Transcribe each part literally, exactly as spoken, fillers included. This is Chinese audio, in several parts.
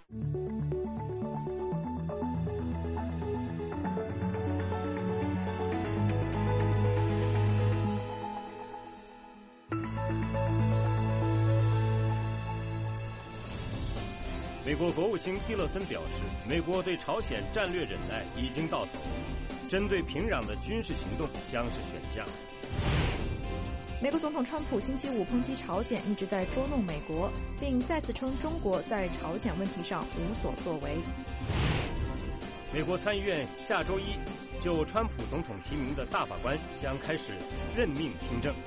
美国国务卿蒂勒森表示，美国对朝鲜战略忍耐已经到头，针对平壤的军事行动将是选项。 美国总统川普星期五抨击朝鲜一直在捉弄美国，并再次称中国在朝鲜问题上无所作为。 美国参议院下周一就川普总统提名的大法官将开始任命听证。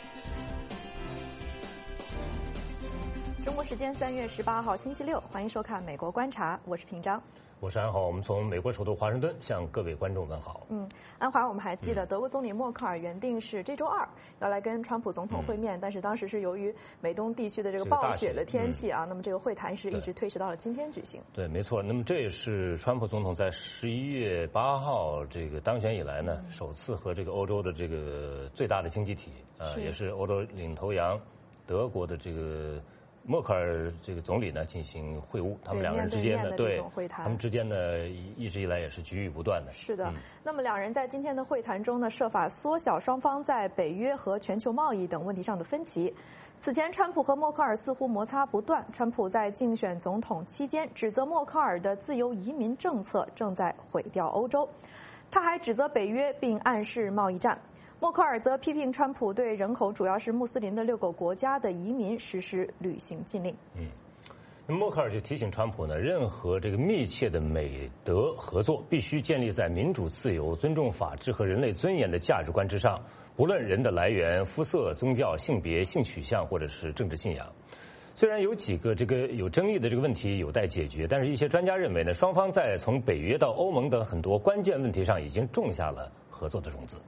中国时间三月十八号星期六，欢迎收看《美国观察》，我是平章， 我是安华。我们从美国首都华盛顿向各位观众问好。 嗯，安华，我们还记得德国总理默克尔原定是这周二要来跟川普总统会面，嗯、但是当时是由于美东地区的这个暴雪的天气啊，嗯、那么这个会谈是一直推迟到了今天举行。 对，没错。那么这也是川普总统在十一月八号这个当选以来呢，嗯、首次和这个欧洲的这个最大的经济体，呃，也是欧洲领头羊德国的这个。默克尔这个总理呢进行会晤，他们两个人之间的对他们之间呢一直以来也是局域不断的。 是的，嗯、那么两人在今天的会谈中呢，设法缩小双方在北约和全球贸易等问题上的分歧。此前，川普和默克尔似乎摩擦不断。川普在竞选总统期间指责默克尔的自由移民政策正在毁掉欧洲，他还指责北约并暗示贸易战。默克尔则批评川普对人口主要是穆斯林的六个国家的移民实施旅行禁令。 嗯，那默克尔就提醒川普呢，任何这个密切的美德合作必须建立在民主、自由、尊重法治和人类尊严的价值观之上，不论人的来源、肤色、宗教、性别、性取向或者是政治信仰。虽然有几个这个有争议的这个问题有待解决，但是一些专家认为呢，双方在从北约到欧盟等很多关键问题上已经种下了合作的种子。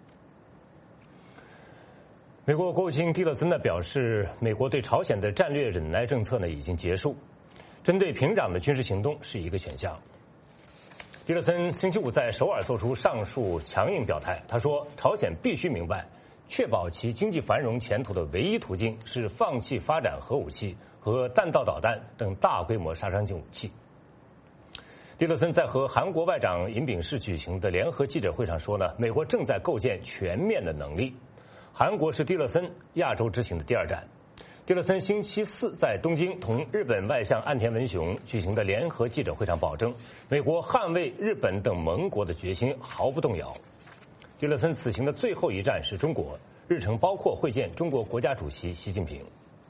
美国国务卿蒂勒森呢表示，美国对朝鲜的战略忍耐政策呢已经结束，针对平壤的军事行动是一个选项。蒂勒森星期五在首尔做出上述强硬表态，他说，朝鲜必须明白，确保其经济繁荣前途的唯一途径是放弃发展核武器和弹道导弹等大规模杀伤性武器。蒂勒森在和韩国外长尹炳世举行的联合记者会上说呢，美国正在构建全面的能力。韩国是蒂勒森亚洲之行的第二站。蒂勒森星期四在东京同日本外相岸田文雄举行的联合记者会上保证，美国捍卫日本等盟国的决心毫不动摇。蒂勒森此行的最后一站是中国，日程包括会见中国国家主席习近平。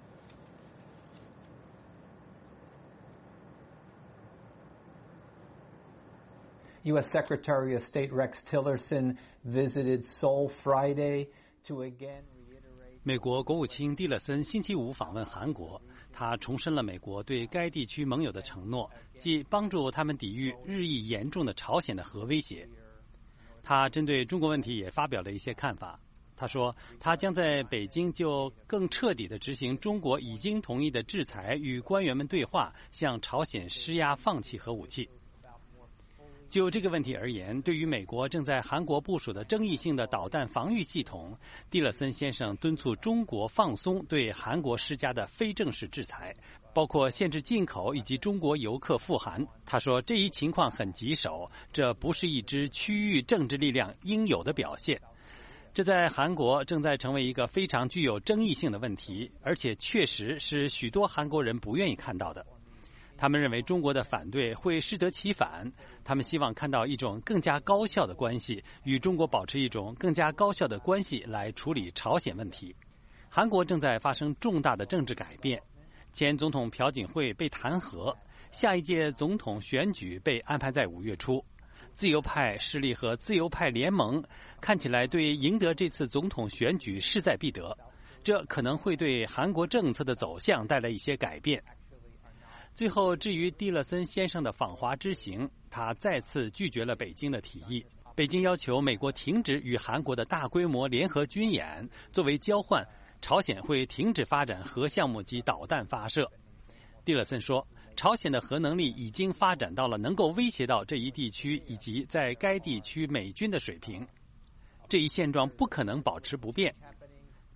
U S Secretary of State Rex Tillerson visited Seoul Friday. 美国国务卿蒂勒森星期五访问韩国，他重申了美国对该地区盟友的承诺，即帮助他们抵御日益严重的朝鲜的核威胁。他针对中国问题也发表了一些看法。他说，他将在北京就更彻底地执行中国已经同意的制裁，与官员们对话，向朝鲜施压放弃核武器。就这个问题而言，对于美国正在韩国部署的争议性的导弹防御系统，蒂勒森先生敦促中国放松对韩国施加的非正式制裁，包括限制进口以及中国游客赴韩。他说，这一情况很棘手，这不是一支区域政治力量应有的表现。这在韩国正在成为一个非常具有争议性的问题，而且确实是许多韩国人不愿意看到的。他们认为中国的反对会适得其反，他们希望看到一种更加高效的关系，与中国保持一种更加高效的关系来处理朝鲜问题。韩国正在发生重大的政治改变，前总统朴槿惠被弹劾，下一届总统选举被安排在五月初。自由派势力和自由派联盟看起来对赢得这次总统选举势在必得，这可能会对韩国政策的走向带来一些改变。最后，至于蒂勒森先生的访华之行，他再次拒绝了北京的提议。北京要求美国停止与韩国的大规模联合军演，作为交换，朝鲜会停止发展核项目及导弹发射。蒂勒森说，朝鲜的核能力已经发展到了能够威胁到这一地区以及在该地区美军的水平，这一现状不可能保持不变。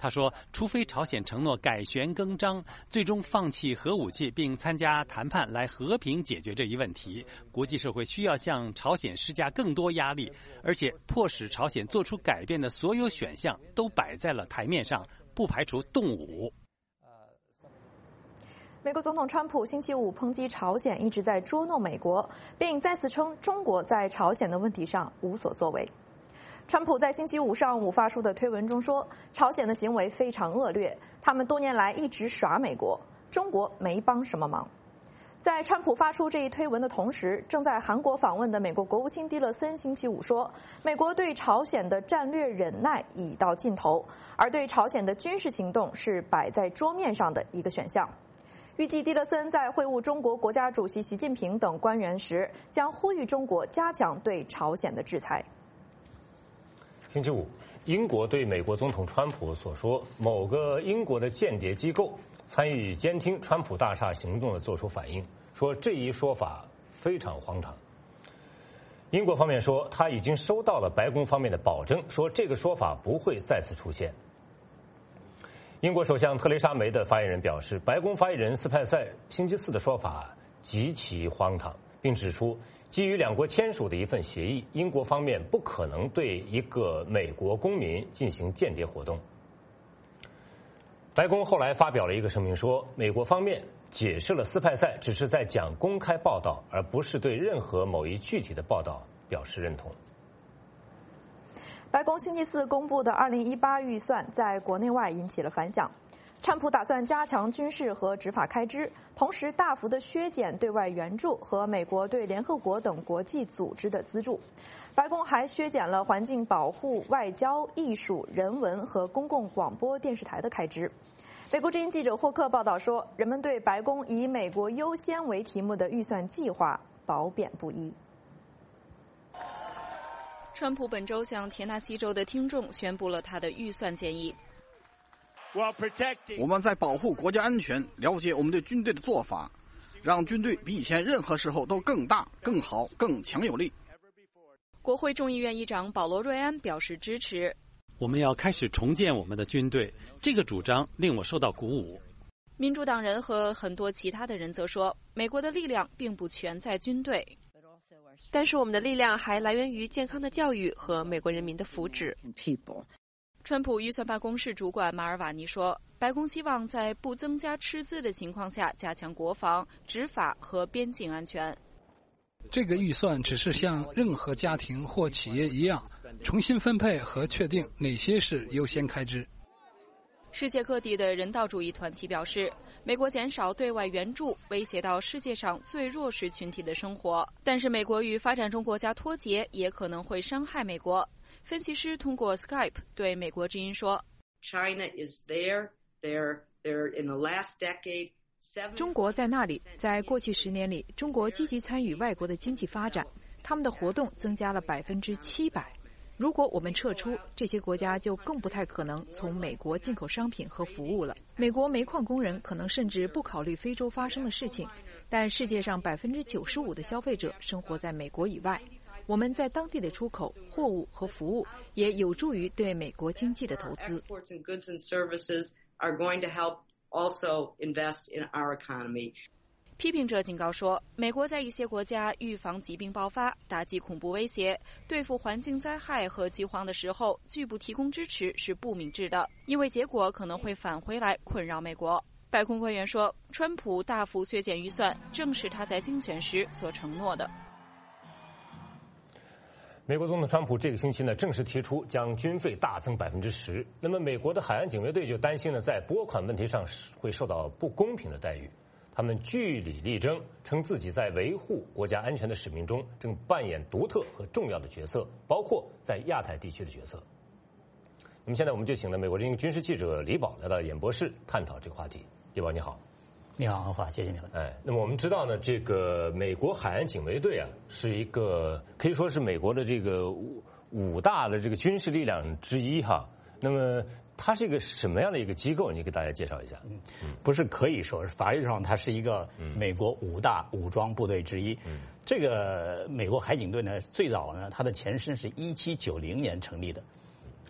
他说，除非朝鲜承诺改弦更张，最终放弃核武器并参加谈判来和平解决这一问题，国际社会需要向朝鲜施加更多压力，而且迫使朝鲜做出改变的所有选项都摆在了台面上，不排除动武。 美国总统川普星期五抨击朝鲜一直在捉弄美国，并再次称中国在朝鲜的问题上无所作为。川普在星期五上午发出的推文中说，朝鲜的行为非常恶劣，他们多年来一直耍美国，中国没帮什么忙。在川普发出这一推文的同时，正在韩国访问的美国国务卿蒂勒森星期五说，美国对朝鲜的战略忍耐已到尽头，而对朝鲜的军事行动是摆在桌面上的一个选项。预计蒂勒森在会晤中国国家主席习近平等官员时，将呼吁中国加强对朝鲜的制裁。 星期五，英国对美国总统川普所说某个英国的间谍机构参与监听川普大厦行动的作出反应，说这一说法非常荒唐。英国方面说，他已经收到了白宫方面的保证，说这个说法不会再次出现。英国首相特蕾莎梅的发言人表示，白宫发言人斯派塞星期四的说法极其荒唐，并指出，基于两国签署的一份协议，英国方面不可能对一个美国公民进行间谍活动。白宫后来发表了一个声明说，美国方面解释了斯派塞只是在讲公开报道，而不是对任何某一具体的报道表示认同。 白宫星期四公布的二零一八预算在国内外引起了反响。川普打算加强军事和执法开支，同时大幅的削减对外援助和美国对联合国等国际组织的资助。白宫还削减了环境保护、外交、艺术、人文和公共广播电视台的开支。美国之音记者霍克报道说，人们对白宫以美国优先为题目的预算计划褒贬不一。 川普本周向田纳西州的听众宣布了他的预算建议。 我们在保护国家安全，了解我们对军队的做法，让军队比以前任何时候都更大、更好、更强有力。 国会众议院议长保罗·瑞安表示支持。 我们要开始重建我们的军队，这个主张令我受到鼓舞。 民主党人和很多其他的人则说，美国的力量并不全在军队， 但是我们的力量还来源于健康的教育和美国人民的福祉。 川普预算办公室主管马尔瓦尼说，白宫希望在不增加赤字的情况下加强国防、执法和边境安全。 这个预算只是像任何家庭或企业一样，重新分配和确定哪些是优先开支。 世界各地的人道主义团体表示，美国减少对外援助威胁到世界上最弱势群体的生活，但是美国与发展中国家脱节也可能会伤害美国。分析师通过 Skype 对美国之音说， China is there. They're, they're in the last decade. 中国在那里，在过去十年里，中国积极参与外国的经济发展，他们的活动增加了百分之七百。如果我们撤出，这些国家就更不太可能从美国进口商品和服务了。美国煤矿工人可能甚至不考虑非洲发生的事情，但世界上百分之九十五的消费者生活在美国以外。我们在当地的出口、货物和服务也有助于对美国经济的投资。 Also invest in our economy. 批评者警告说，美国在一些国家预防疾病爆发、打击恐怖威胁、对付环境灾害和饥荒的时候，拒不提供支持是不明智的，因为结果可能会返回来困扰美国。白宫官员说，川普大幅削减预算，正是他在竞选时所承诺的。 美国总统川普这个星期呢，正式提出将军费大增百分之十。那么，美国的海岸警卫队就担心呢，在拨款问题上会受到不公平的待遇。他们据理力争，称自己在维护国家安全的使命中正扮演独特和重要的角色，包括在亚太地区的角色。那么，现在我们就请了美国之音军事记者李宝来到演播室探讨这个话题。李宝，你好。 你好，安华，谢谢你了。 哎，那么我们知道呢，这个美国海岸警卫队啊，是一个可以说是美国的这个五五大的这个军事力量之一哈。那么它是一个什么样的一个机构？你给大家介绍一下。 嗯，不是可以说，法律上它是一个美国五大武装部队之一。嗯，这个美国海警队呢，最早呢，它的前身是一七九零年成立的。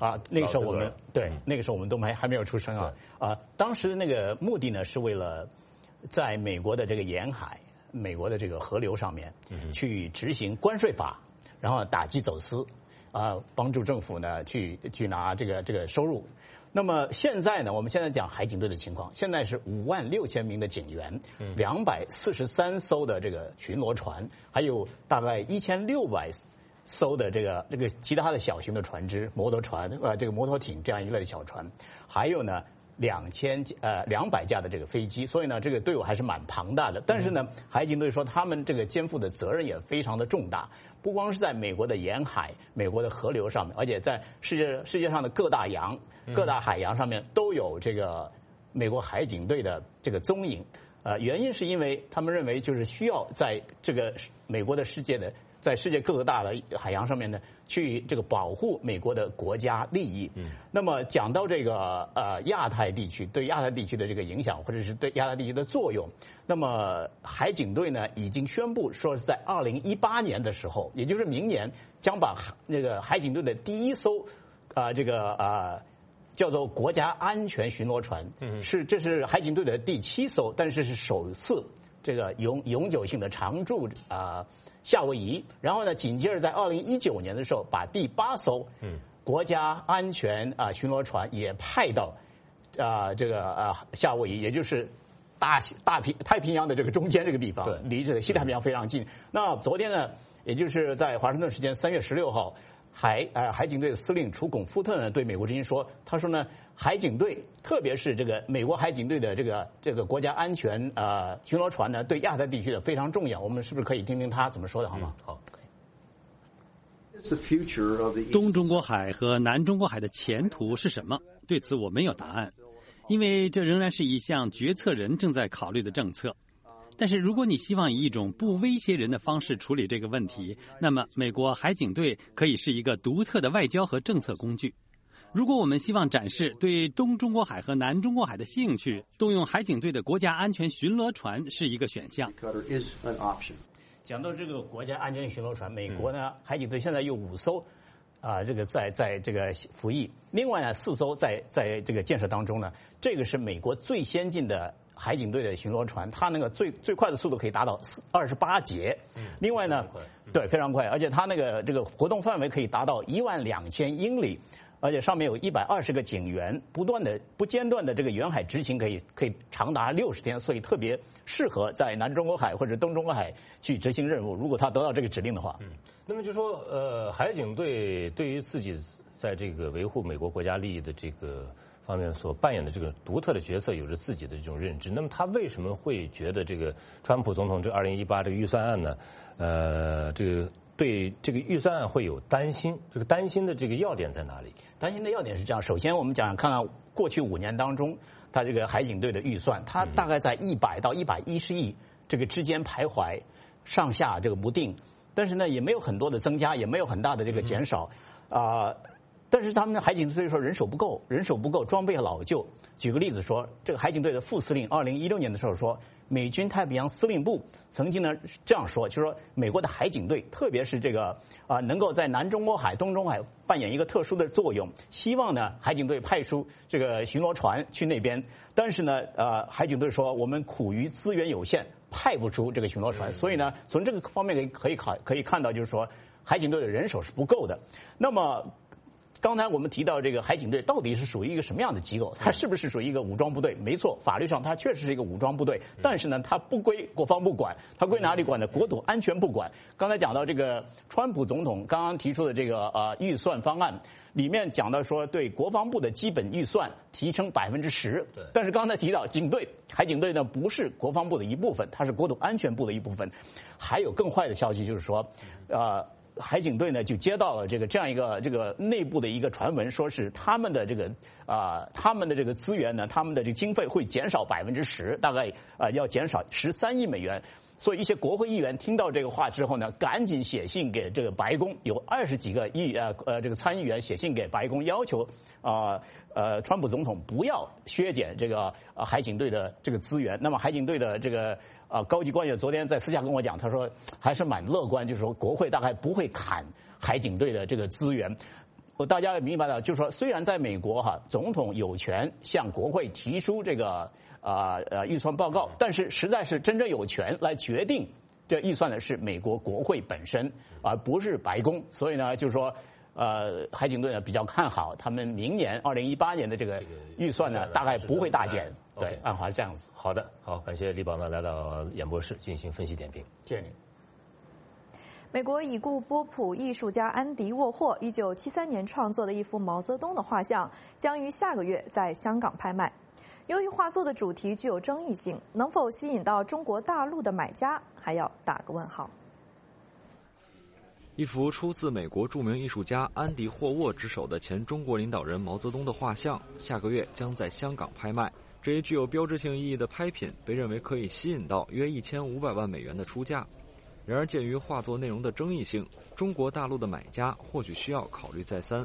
啊，那个时候我们对那个时候我们都还还没有出生啊啊，当时的那个目的呢是为了在美国的这个沿海、美国的这个河流上面去执行关税法，然后打击走私啊，帮助政府呢去去拿这个这个收入。那么现在呢，我们现在讲海警队的情况，现在是五万六千名的警员，两百四十三艘的这个巡逻船，还有大概一千六百艘的这个这个其他的小型的船只、摩托船呃这个摩托艇这样一类的小船，还有呢两千呃两百架的这个飞机，所以呢这个队伍还是蛮庞大的。但是呢，海警队说他们这个肩负的责任也非常的重大，不光是在美国的沿海、美国的河流上面，而且在世界世界上的各大洋、各大海洋上面都有这个美国海警队的这个踪影。呃，原因是因为他们认为就是需要在这个美国的世界的。在世界各个大的海洋上面呢，去这个保护美国的国家利益。嗯，那么讲到这个呃亚太地区对亚太地区的这个影响，或者是对亚太地区的作用，那么海警队呢已经宣布说是在二零一八年的时候，也就是明年将把那个海警队的第一艘啊、呃、这个啊、呃、叫做国家安全巡逻船，嗯，是这是海警队的第七艘，但是是首次这个永永久性的常驻啊。呃夏威夷，然后呢，紧接着在二零一九年的时候，把第八艘国家安全啊巡逻船也派到啊这个啊夏威夷，也就是大大平太平洋的这个中间这个地方，离这个西太平洋非常近。那昨天呢，也就是在华盛顿时间三月十六号，海呃海警队的司令楚孔夫特呢对美国之音说，他说呢，海警队特别是这个美国海警队的这个这个国家安全呃巡逻船呢，对亚太地区的非常重要。我们是不是可以听听他怎么说的，好吗？ 好。 东中国海和南中国海的前途是什么？对此我没有答案，因为这仍然是一项决策人正在考虑的政策。但是如果你希望以一种不威胁人的方式处理这个问题，那么美国海警队可以是一个独特的外交和政策工具。如果我们希望展示对东中国海和南中国海的兴趣，动用海警队的国家安全巡逻船是一个选项。 讲到这个国家安全巡逻船，美国呢、嗯、海警队现在有五艘啊、呃，这个在在这个服役，另外呢四艘在在这个建设当中呢。这个是美国最先进的海警队的巡逻船，它那个最最快的速度可以达到二十八节。嗯，另外呢，对，非常快，而且它那个这个活动范围可以达到一万两千英里。而且上面有一百二十个警员，不断的、不间断的这个远海执勤，可以可以长达六十天，所以特别适合在南中国海或者东中国海去执行任务。如果他得到这个指令的话， 嗯，那么就说，呃，海警队对于自己在这个维护美国国家利益的这个方面所扮演的这个独特的角色，有着自己的这种认知。那么他为什么会觉得这个川普总统这二零一八这个预算案呢？呃，这个。对这个预算案会有担心，这个担心的这个要点在哪里？ 担心的要点是这样：首先，我们讲看看过去五年当中，它这个海警队的预算，它大概在一百到一百一十亿这个之间徘徊，上下这个不定。但是呢，也没有很多的增加，也没有很大的这个减少啊、呃。但是他们的海警队说人手不够，人手不够，装备老旧。举个例子说，这个海警队的副司令，二零一六年的时候说。美军太平洋司令部曾经呢这样说，就是说美国的海警队，特别是这个啊、呃，能够在南中国海、东中国海扮演一个特殊的作用。希望呢海警队派出这个巡逻船去那边，但是呢呃海警队说我们苦于资源有限，派不出这个巡逻船，所以呢从这个方面可以可以看可以看到，就是说海警队的人手是不够的。那么。刚才我们提到这个海警队到底是属于一个什么样的机构？它是不是属于一个武装部队？没错，法律上它确实是一个武装部队，但是呢，它不归国防部管，它归哪里管呢？国土安全部管。刚才讲到这个川普总统刚刚提出的这个呃预算方案，里面讲到说对国防部的基本预算提升百分之十，但是刚才提到警队海警队呢不是国防部的一部分，它是国土安全部的一部分。还有更坏的消息就是说，呃。海警队呢就接到了这个这样一个这个内部的一个传闻，说是他们的这个啊、呃、他们的这个资源呢，他们的这个经费会减少百分之十，大概啊、呃、要减少十三亿美元。所以一些国会议员听到这个话之后呢，赶紧写信给这个白宫，有二十几个议呃呃这个参议员写信给白宫，要求啊 呃, 呃川普总统不要削减这个呃海警队的这个资源。那么海警队的这个。啊，高级官员昨天在私下跟我讲，他说还是蛮乐观，就是说国会大概不会砍海警队的这个资源。 大家明白了，就是说，虽然在美国哈，总统有权向国会提出这个啊呃预算报告，但是实在是真正有权来决定这预算的是美国国会本身，而不是白宫。所以呢，就是说，呃，海景顿呢比较看好他们明年二零一八年的这个预算呢，大概不会大减。对，安华是这样子。 好的，好，感谢李宝呢来到演播室进行分析点评， 谢谢你。 美国已故波普艺术家安迪沃霍一九七三年创作的一幅毛泽东的画像，将于下个月在香港拍卖。由于画作的主题具有争议性，能否吸引到中国大陆的买家，还要打个问号。 一幅出自美国著名艺术家安迪霍沃之手的前中国领导人毛泽东的画像，下个月将在香港拍卖。这一具有标志性意义的拍品，被认为可以吸引到约一千五百万美元的出价。然而，鉴于画作内容的争议性，中国大陆的买家或许需要考虑再三。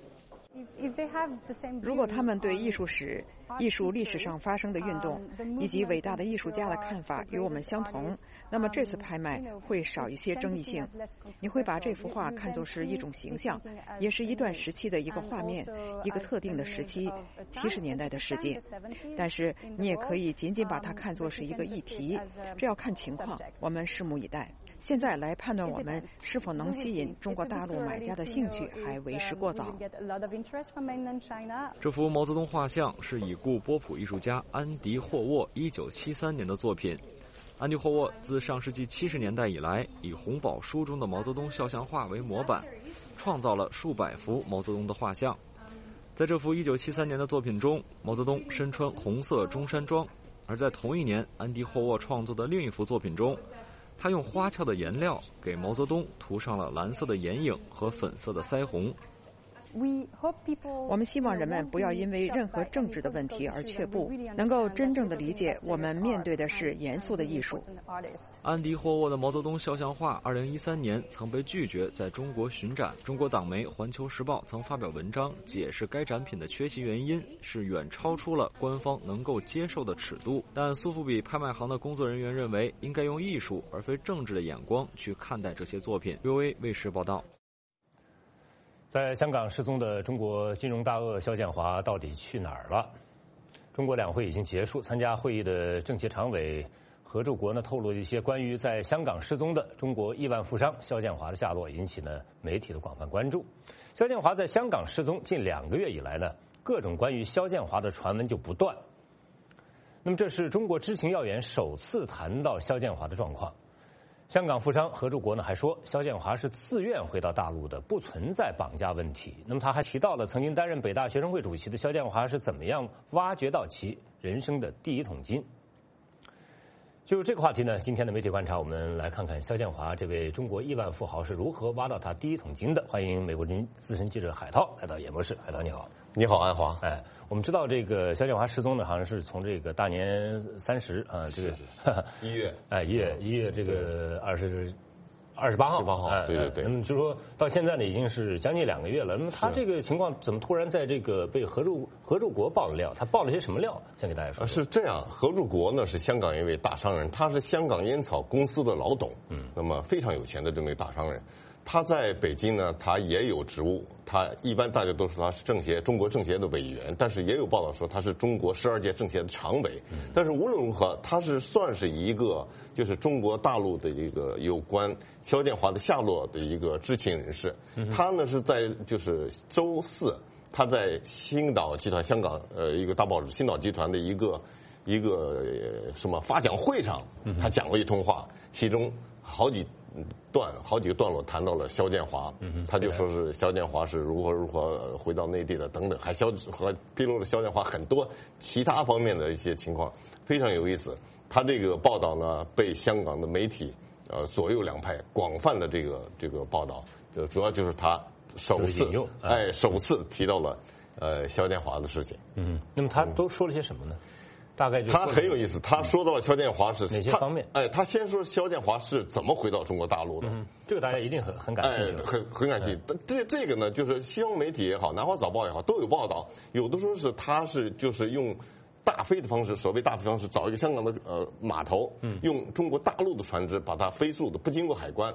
如果他们对艺术史、艺术历史上发生的运动以及伟大的艺术家的看法与我们相同，那么这次拍卖会少一些争议性。你会把这幅画看作是一种形象，也是一段时期的一个画面，一个特定的时期，七十年代的世界。但是你也可以仅仅把它看作是一个议题，这要看情况，我们拭目以待。现在来判断我们是否能吸引中国大陆买家的兴趣，还为时过早。 这幅毛泽东画像是已故波普艺术家安迪霍沃一九七三年的作品。安迪霍沃自上世纪七十年代以来，以红宝书中的毛泽东肖像画为模板，创造了数百幅毛泽东的画像。在这幅一九七三年的作品中，毛泽东身穿红色中山装，而在同一年，安迪霍沃创作的另一幅作品中，他用花俏的颜料给毛泽东涂上了蓝色的眼影和粉色的腮红。 我们希望人们不要因为任何政治的问题而却步，能够真正的理解我们面对的是严肃的艺术。 安迪霍沃的毛泽东肖像画二零一三年曾被拒绝在中国巡展，中国党媒《环球时报》曾发表文章解释该展品的缺席原因是远超出了官方能够接受的尺度。但苏富比拍卖行的工作人员认为，应该用艺术而非政治的眼光去看待这些作品。V O A 卫视报道。 在香港失踪的中国金融大鳄肖建华到底去哪儿了？中国两会已经结束，参加会议的政协常委何柱国呢透露一些关于在香港失踪的中国亿万富商肖建华的下落，引起呢媒体的广泛关注。肖建华在香港失踪近两个月以来呢，各种关于肖建华的传闻就不断。那么这是中国知情要员首次谈到肖建华的状况。香港富商何柱国呢还说，肖建华是自愿回到大陆的，不存在绑架问题。那么他还提到了曾经担任北大学生会主席的肖建华是怎么样挖掘到其人生的第一桶金。就这个话题呢，今天的媒体观察，我们来看看肖建华这位中国亿万富豪是如何挖到他第一桶金的。欢迎美国之音资深记者海涛来到演播室。海涛你好。 你好，安华。 哎，我们知道这个肖建华失踪呢，好像是从这个大年三十啊，这个一月， 哎，一月一月这个二十二十八号， 十八号， 哎， 对对对。 那么就说到现在呢，已经是将近两个月了。那么他这个情况怎么突然在这个被何柱何柱国爆了料？他爆了些什么料？先给大家说。 是这样，何柱国呢是香港一位大商人，他是香港烟草公司的老董，嗯，那么非常有钱的这么一个大商人。他在北京呢，他也有职务。他一般大家都说他是政协中国政协的委员，但是也有报道说他是中国十二届政协的常委。但是无论如何，他是算是一个就是中国大陆的一个有关肖建华的下落的一个知情人士。他呢是在就是周四，他在星岛集团香港呃一个大报纸星岛集团的一个一个什么发讲会上，他讲了一通话，其中好几。段好几个段落谈到了肖建华，他就说是肖建华是如何如何回到内地的等等，还肖和披露了肖建华很多其他方面的一些情况，非常有意思。他这个报道呢，被香港的媒体呃左右两派广泛的这个这个报道，就主要就是他首次哎首次提到了呃肖建华的事情。 嗯，那么他都说了些什么呢？大概就他很有意思，他说到了肖建华是哪些方面？ 哎，他先说肖建华是怎么回到中国大陆的， 嗯、这个大家一定很很感兴趣， 哎、很很感兴趣。但这这个呢，就是西方媒体也好，南华早报也好，都有报道。有的说是他是就是用大飞的方式，所谓大飞方式，找一个香港的呃码头，嗯，用中国大陆的船只把它飞速的不经过海关，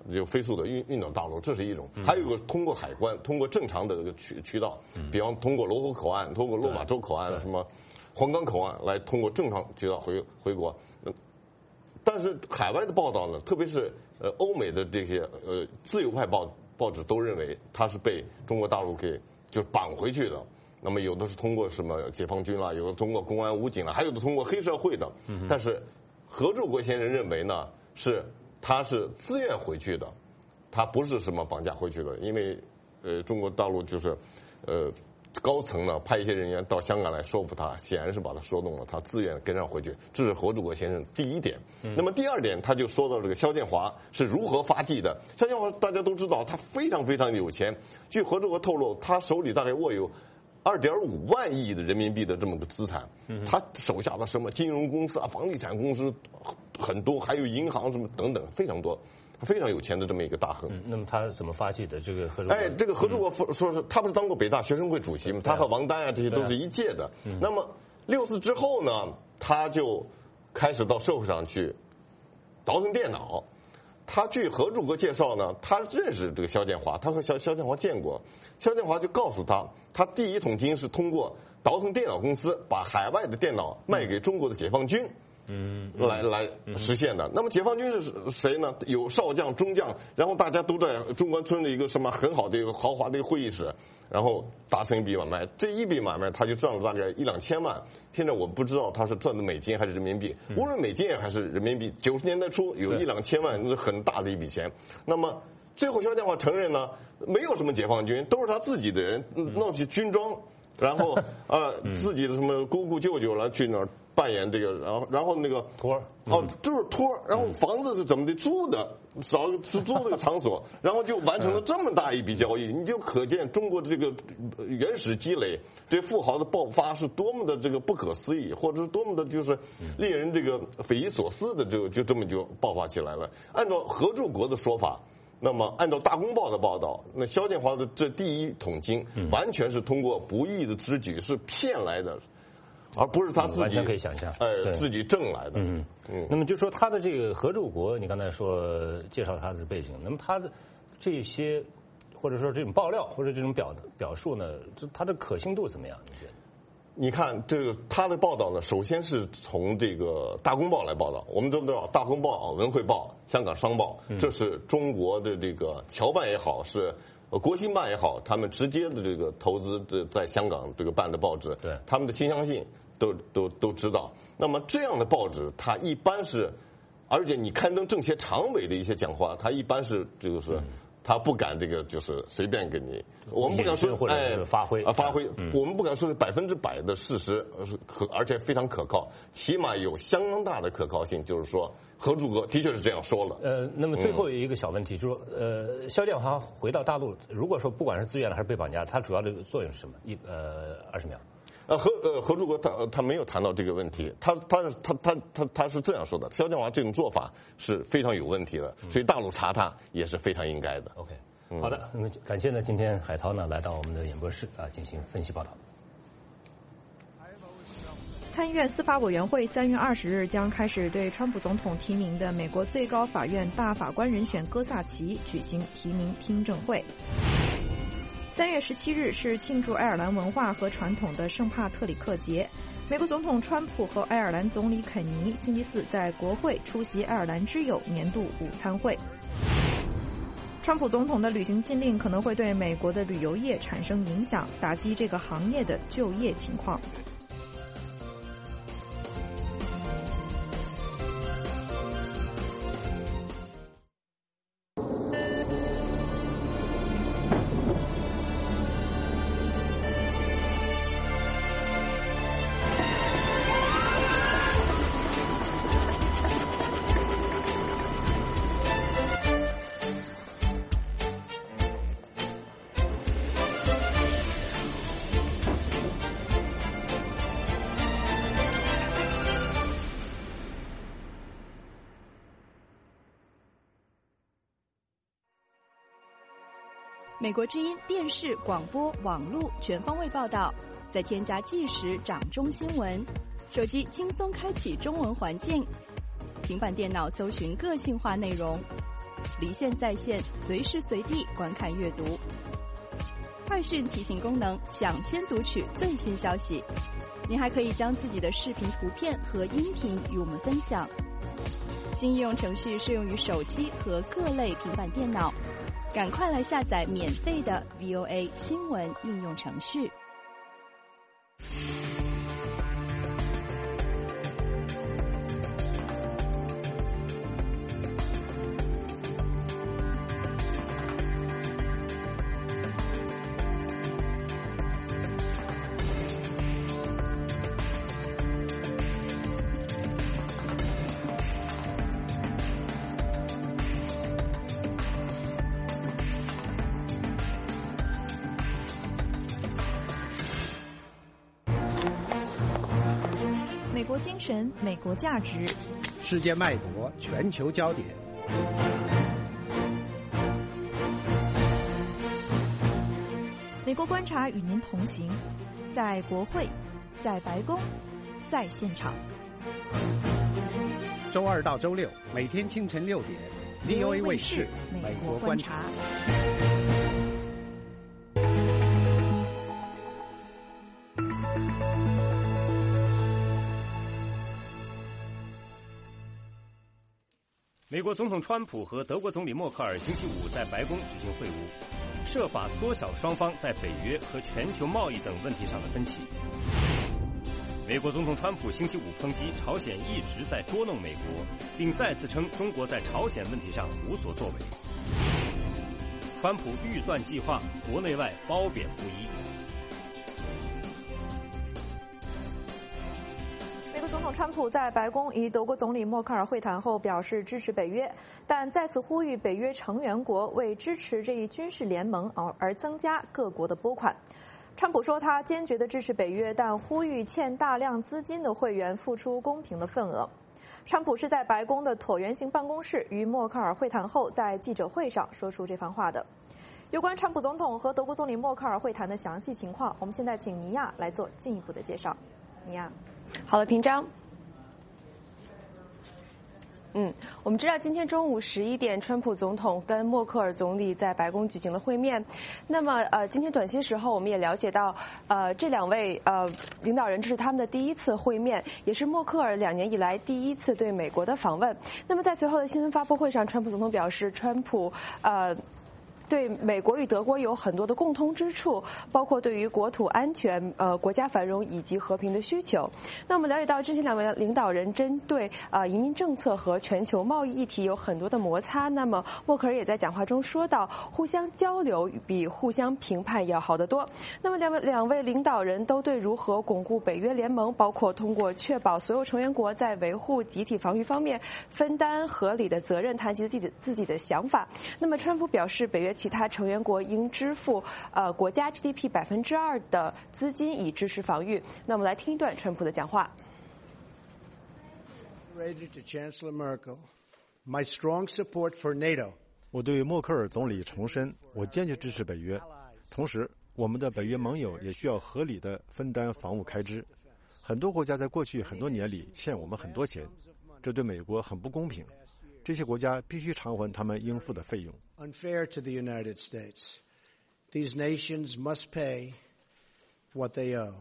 就飞速的运运到大陆，这是一种。还有一个通过海关，通过正常的这个渠渠道，比方通过罗湖口岸，通过落马洲口岸，什么黄冈口岸来通过正常渠道回回国。但是海外的报道呢，特别是呃欧美的这些呃自由派报报纸都认为他是被中国大陆给就绑回去的。那么有的是通过什么解放军啦，有的通过公安武警啦，还有的通过黑社会的。但是何柱国先生认为呢，是他是自愿回去的，他不是什么绑架回去的，因为呃中国大陆就是呃。高层呢派一些人员到香港来说服他，显然是把他说动了，他自愿跟上回去。这是何柱国先生第一点。嗯、那么第二点，他就说到这个肖建华是如何发迹的。肖建华大家都知道，他非常非常有钱。据何柱国透露，他手里大概握有二点五万亿的人民币的这么个资产。嗯、他手下的什么金融公司啊、房地产公司很多，还有银行什么等等，非常多。他非常有钱的这么一个大亨。 嗯，那么他怎么发迹的？这个何柱国？ 哎，这个何柱国说是他不是当过北大学生会主席吗？他和王丹啊这些都是一届的。嗯、那么六四之后呢，他就开始到社会上去倒腾电脑。他据何柱国介绍呢，他认识这个肖建华，他和肖肖建华见过。肖建华就告诉他，他第一桶金是通过倒腾电脑公司把海外的电脑卖给中国的解放军。嗯，来来实现的。那么解放军是谁呢？有少将、中将，然后大家都在中关村的一个什么很好的一个豪华的一个会议室，然后达成一笔买卖。这一笔买卖他就赚了大概一两千万。现在我不知道他是赚的美金还是人民币，无论美金还是人民币，九十年代初有一两千万，那是很大的一笔钱。那么最后肖建华承认呢，没有什么解放军，都是他自己的人弄起军装，然后啊、呃、自己的什么姑姑舅舅来去那儿。扮演这个，然后然后那个托儿哦，就是托儿，然后房子是怎么的租的，找租租这个场所，然后就完成了这么大一笔交易，你就可见中国的这个原始积累，这富豪的爆发是多么的这个不可思议，或者是多么的就是令人这个匪夷所思的，就就这么就爆发起来了。按照何柱国的说法。那么，按照《大公报》的报道，那肖建华的这第一桶金，完全是通过不义的之举，是骗来的。而不是他自己、嗯、 完全可以想象， 哎，自己挣来的。 嗯嗯。那么就说他的这个何柱国，你刚才说介绍他的背景，那么他的这些或者说这种爆料或者这种表表述呢，它的可信度怎么样？你觉得？ 你看这个他的报道呢，首先是从这个《大公报》来报道。我们都知道，《大公报》、《文汇报》、《香港商报》，这是中国的这个侨办也好，是。国新办也好，他们直接的这个投资这在香港这个办的报纸， 对他们的倾向性都都都知道。那么这样的报纸，它一般是，而且你刊登政协常委的一些讲话，它一般是就是他不敢这个就是随便给你，我们不敢说哎发挥啊发挥，我们不敢说是百分之百的事实，是可而且非常可靠，起码有相当大的可靠性，就是说。何柱国的确是这样说了。 呃，那么最后一个小问题就是说，呃，肖建华回到大陆，如果说不管是自愿的还是被绑架，他主要的作用是什么？一呃二十秒。 呃，何呃何柱国他他没有谈到这个问题，他他他他他他是这样说的：肖建华这种做法是非常有问题的，所以大陆查他也是非常应该的。 OK，好的，那么感谢呢，今天海涛呢来到我们的演播室啊进行分析报道。 参议院司法委员会三月二十日将开始对川普总统提名的美国最高法院大法官人选戈萨奇举行提名听证会。三月十七日是庆祝爱尔兰文化和传统的圣帕特里克节。美国总统川普和爱尔兰总理肯尼星期四在国会出席爱尔兰之友年度午餐会。川普总统的旅行禁令可能会对美国的旅游业产生影响，打击这个行业的就业情况。 美国之音电视、广播、网络全方位报道，再添加即时掌中新闻，手机轻松开启中文环境，平板电脑搜寻个性化内容， 离线在线，随时随地观看阅读。快讯提醒功能，抢先读取最新消息。您还可以将自己的视频、图片和音频与我们分享。新应用程序适用于手机和各类平板电脑，赶快来下载免费的 V O A 新闻应用程序。 美国精神，美国价值， 世界脉搏，全球焦点。 美国观察与您同行，在国会，在白宫，在现场。 周二到周六，每天清晨六点 ，V O A 卫视《美国观察》。 美国总统川普和德国总理默克尔星期五在白宫举行会晤，设法缩小双方在北约和全球贸易等问题上的分歧。美国总统川普星期五抨击朝鲜一直在捉弄美国，并再次称中国在朝鲜问题上无所作为。川普预算计划国内外褒贬不一。 美国总统川普在白宫与德国总理默克尔会谈后表示支持北约，但再次呼吁北约成员国为支持这一军事联盟而而增加各国的拨款。川普说他坚决地支持北约，但呼吁欠大量资金的会员付出公平的份额。川普是在白宫的椭圆形办公室与默克尔会谈后，在记者会上说出这番话的。有关川普总统和德国总理默克尔会谈的详细情况，我们现在请尼亚来做进一步的介绍。尼亚。 好的，平章。嗯，我们知道今天中午十一点，川普总统跟默克尔总理在白宫举行了会面。那么，呃，今天短些时候，我们也了解到，呃，这两位呃领导人这是他们的第一次会面，也是默克尔两年以来第一次对美国的访问。那么在随后的新闻发布会上，川普总统表示，川普呃。对美国与德国有很多的共通之处，包括对于国土安全、呃国家繁荣以及和平的需求。那我们了解到，之前两位领导人针对呃移民政策和全球贸易议题有很多的摩擦。那么默克尔也在讲话中说到，互相交流比互相评判要好得多。那么两位两位领导人都对如何巩固北约联盟，包括通过确保所有成员国在维护集体防御方面分担合理的责任，谈及自己的自己的想法。那么川普表示，北约其他成员国应支付呃国家 G D P 百分之二的资金以支持防御。那我们来听一段川普的讲话。 我对默克尔总理重申，我坚决支持北约。同时，我们的北约盟友也需要合理的分担防务开支。很多国家在过去很多年里欠我们很多钱，这对美国很不公平。这些国家必须偿还他们应付的费用。 Unfair to the United States. These nations must pay what they owe.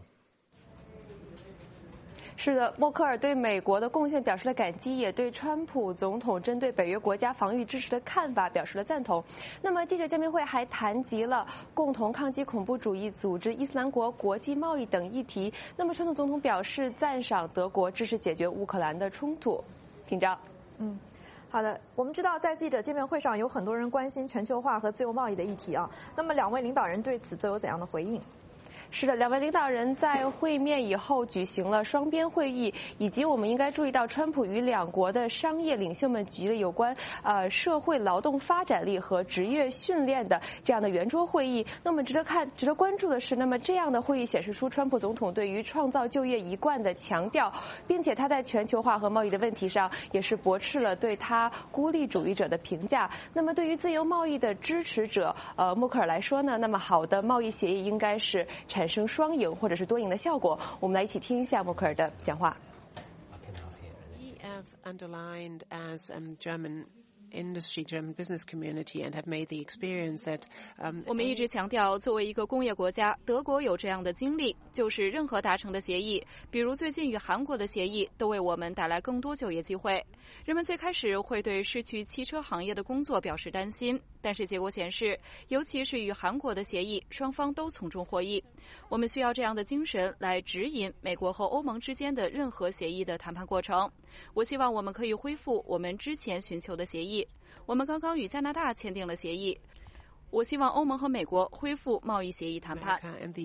是的，默克尔对美国的贡献表示了感激，也对川普总统针对北约国家防御支持的看法表示了赞同。那么记者见面会还谈及了共同抗击恐怖主义组织伊斯兰国、国际贸易等议题。那么川普总统表示赞赏德国支持解决乌克兰的冲突。听着， 嗯。好的，我们知道在记者见面会上有很多人关心全球化和自由贸易的议题啊。那么两位领导人对此都有怎样的回应？ 是的，两位领导人在会面以后举行了双边会议，以及我们应该注意到，川普与两国的商业领袖们举行了有关呃社会劳动发展力和职业训练的这样的圆桌会议。那么值得看、值得关注的是，那么这样的会议显示出川普总统对于创造就业一贯的强调，并且他在全球化和贸易的问题上也是驳斥了对他孤立主义者的评价。那么对于自由贸易的支持者，呃，默克尔来说呢，那么好的贸易协议应该是产生双赢或者是多赢的效果。我们来一起听一下默克尔的讲话。 We have underlined as um, German industry, German business community, and have made the experience that. Um, 我们一直强调，作为一个工业国家，德国有这样的经历，就是任何达成的协议，比如最近与韩国的协议，都为我们带来更多就业机会。人们最开始会对失去汽车行业的工作表示担心，但是结果显示，尤其是与韩国的协议，双方都从中获益。我们需要这样的精神来指引美国和欧盟之间的任何协议的谈判过程。我希望我们可以恢复我们之前寻求的协议。我们刚刚与加拿大签订了协议。我希望欧盟和美国恢复贸易协议谈判。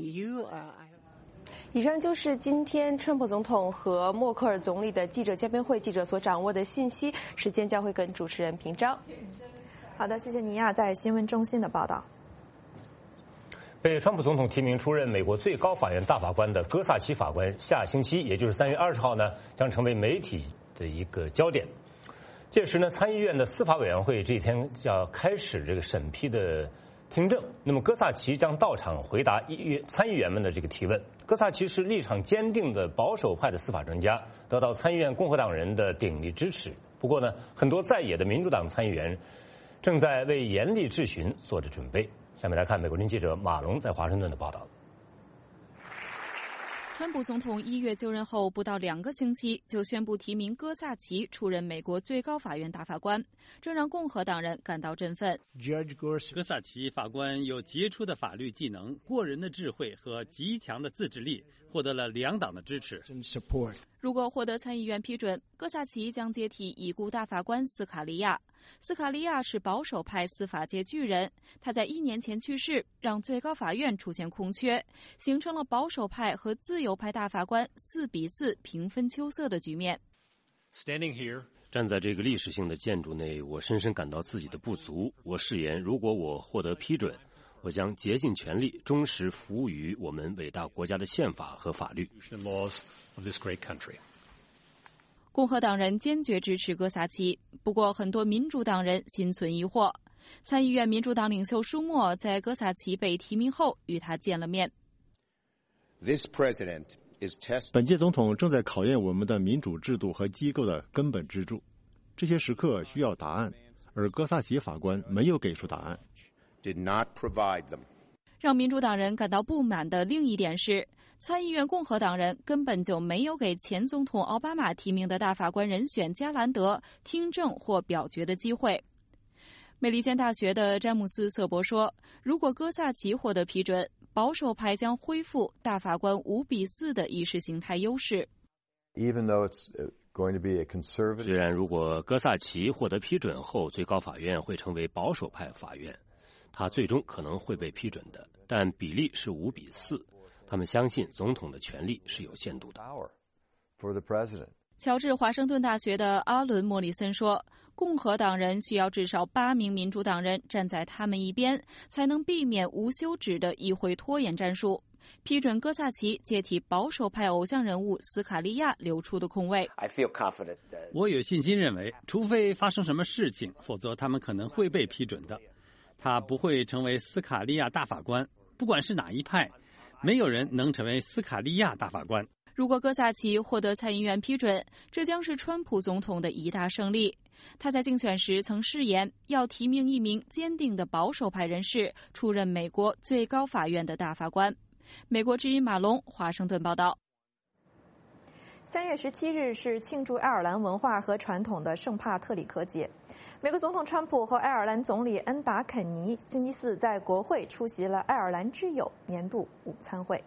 以上就是今天川普总统和默克尔总理的记者见面会记者所掌握的信息。时间交会跟主持人平章。 好的，谢谢尼亚在新闻中心的报道。 被川普总统提名出任美国最高法院大法官的哥萨奇法官，下星期也就是三月二十号呢，将成为媒体的一个焦点。届时呢，参议院的司法委员会这一天要开始这个审批的听证。那么哥萨奇将到场回答议员参议员们的这个提问。哥萨奇是立场坚定的保守派的司法专家，得到参议院共和党人的鼎力支持。不过呢，很多在野的民主党参议员正在为严厉质询做着准备。下面来看美国之音记者马龙在华盛顿的报道。 川普总统一月就任后不到两个星期，就宣布提名哥萨奇出任美国最高法院大法官，这让共和党人感到振奋。 哥萨奇法官有杰出的法律技能、过人的智慧和极强的自制力，获得了两党的支持。 如果获得参议院批准，哥萨奇将接替已故大法官斯卡利亚。斯卡利亚是保守派司法界巨人，他在一年前去世，让最高法院出现空缺，形成了保守派和自由派大法官四比四平分秋色的局面。 站在这个历史性的建筑内，我深深感到自己的不足。我誓言，如果我获得批准，我将竭尽全力，忠实服务于我们伟大国家的宪法和法律。 共和党人坚决支持哥萨奇，不过很多民主党人心存疑惑。参议院民主党领袖舒默在哥萨奇被提名后与他见了面。 本届总统正在考验我们的民主制度和机构的根本支柱，这些时刻需要答案，而哥萨奇法官没有给出答案。 让民主党人感到不满的另一点是，参议院共和党人根本就没有给前总统奥巴马提名的大法官人选加兰德听证或表决的机会。美利坚大学的詹姆斯·瑟伯说，如果哥萨奇获得批准，保守派将恢复大法官五比四的意识形态优势。 虽然如果哥萨奇获得批准后，最高法院会成为保守派法院，他最终可能会被批准的，但比例是五比四。他们相信总统的权力是有限度的。 乔治华盛顿大学的阿伦·莫里森说，共和党人需要至少八名民主党人站在他们一边，才能避免无休止的议会拖延战术，批准哥萨奇接替保守派偶像人物斯卡利亚流出的空位。 我有信心认为，除非发生什么事情，否则他们可能会被批准的。他不会成为斯卡利亚大法官，不管是哪一派，没有人能成为斯卡利亚大法官。 如果哥萨奇获得参议院批准，这将是川普总统的一大胜利。他在竞选时曾誓言要提名一名坚定的保守派人士出任美国最高法院的大法官。美国之音马龙华盛顿报道。 三月十七日是庆祝爱尔兰文化和传统的圣帕特里克节。美国总统川普和爱尔兰总理恩达肯尼星期四在国会出席了爱尔兰之友年度午餐会。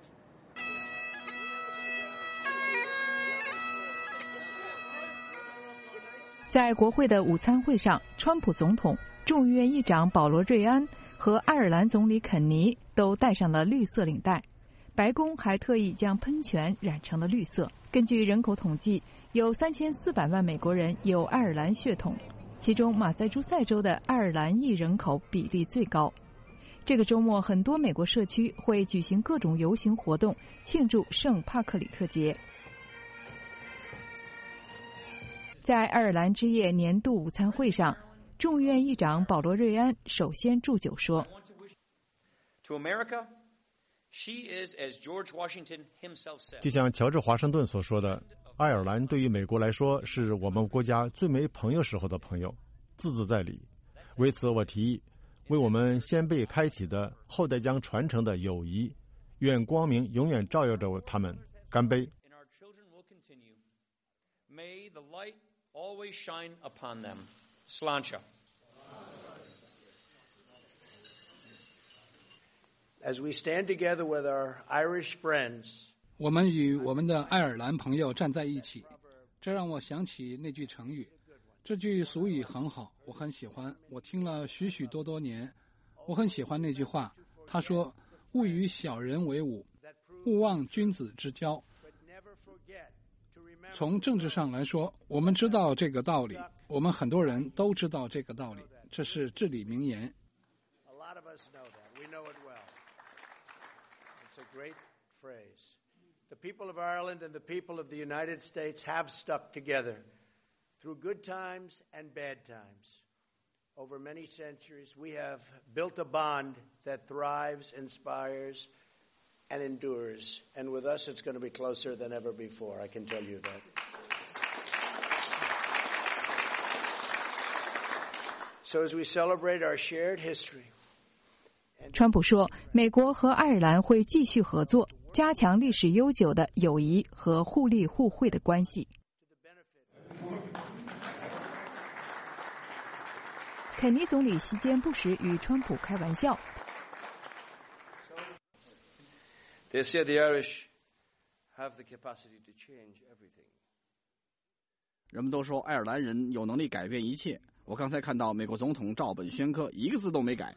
在国会的午餐会上，川普总统、众议院议长保罗·瑞安和爱尔兰总理肯尼都戴上了绿色领带。白宫还特意将喷泉染成了绿色。根据人口统计，有三千四百万美国人有爱尔兰血统，其中马萨诸塞州的爱尔兰裔人口比例最高。这个周末，很多美国社区会举行各种游行活动，庆祝圣帕克里特节。在爱尔兰之夜年度午餐会上，众议院议长保罗·瑞安首先祝酒说：“ 就像乔治·华盛顿所说的，爱尔兰对于美国来说是我们国家最没朋友时候的朋友。 字字在理。为此，我提议为我们先辈开启的、后代将传承的友谊，愿光明永远照耀着他们，干杯。 May the light always shine upon them. Sláinte. As we stand together with our Irish friends, 我们与我们的爱尔兰朋友站在一起，这让我想起那句成语。这句俗语很好，我很喜欢，我听了许许多多年。我很喜欢那句话，他说：“勿与小人为伍，勿忘君子之交。”从政治上来说，我们知道这个道理，我们很多人都知道这个道理，这是至理名言。 A lot of us know that. We know it well. It's a great phrase. The people of Ireland and the people of the United States have stuck together through good times and bad times. Over many centuries, we have built a bond that thrives, inspires, and endures. And with us, it's going to be closer than ever before. I can tell you that. So as we celebrate our shared history, 川普说，美国和爱尔兰会继续合作，加强历史悠久的友谊和互利互惠的关系。肯尼总理席间不时与川普开玩笑。 They say the Irish have the capacity to change everything. 人们都说爱尔兰人有能力改变一切。我刚才看到美国总统照本宣科，一个字都没改。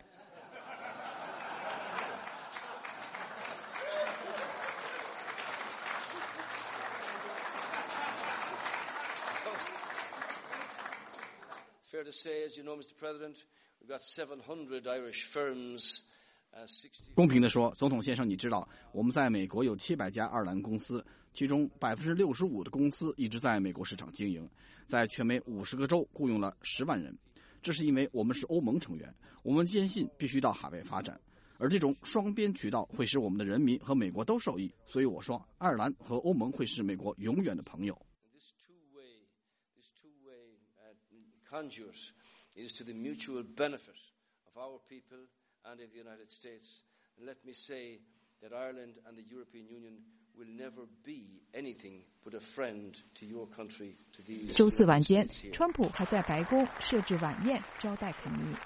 It's fair to say, as you know, Mister President, we've got seven hundred Irish firms. 公平地说，总统先生，你知道，我们在美国有七百家爱尔兰公司，其中百分之六十五的公司一直在美国市场经营，在全美五十个州雇佣了十万人。这是因为我们是欧盟成员，我们坚信必须到海外发展，而这种双边渠道会使我们的人民和美国都受益。所以我说，爱尔兰和欧盟会是美国永远的朋友。 This two-way, this two-way uh, conduit is to the mutual benefit of our people and in the United States. And let me say that Ireland and the European Union will never be anything but a friend to your country, to these. 周四晚间，川普还在白宫设置晚宴招待肯尼。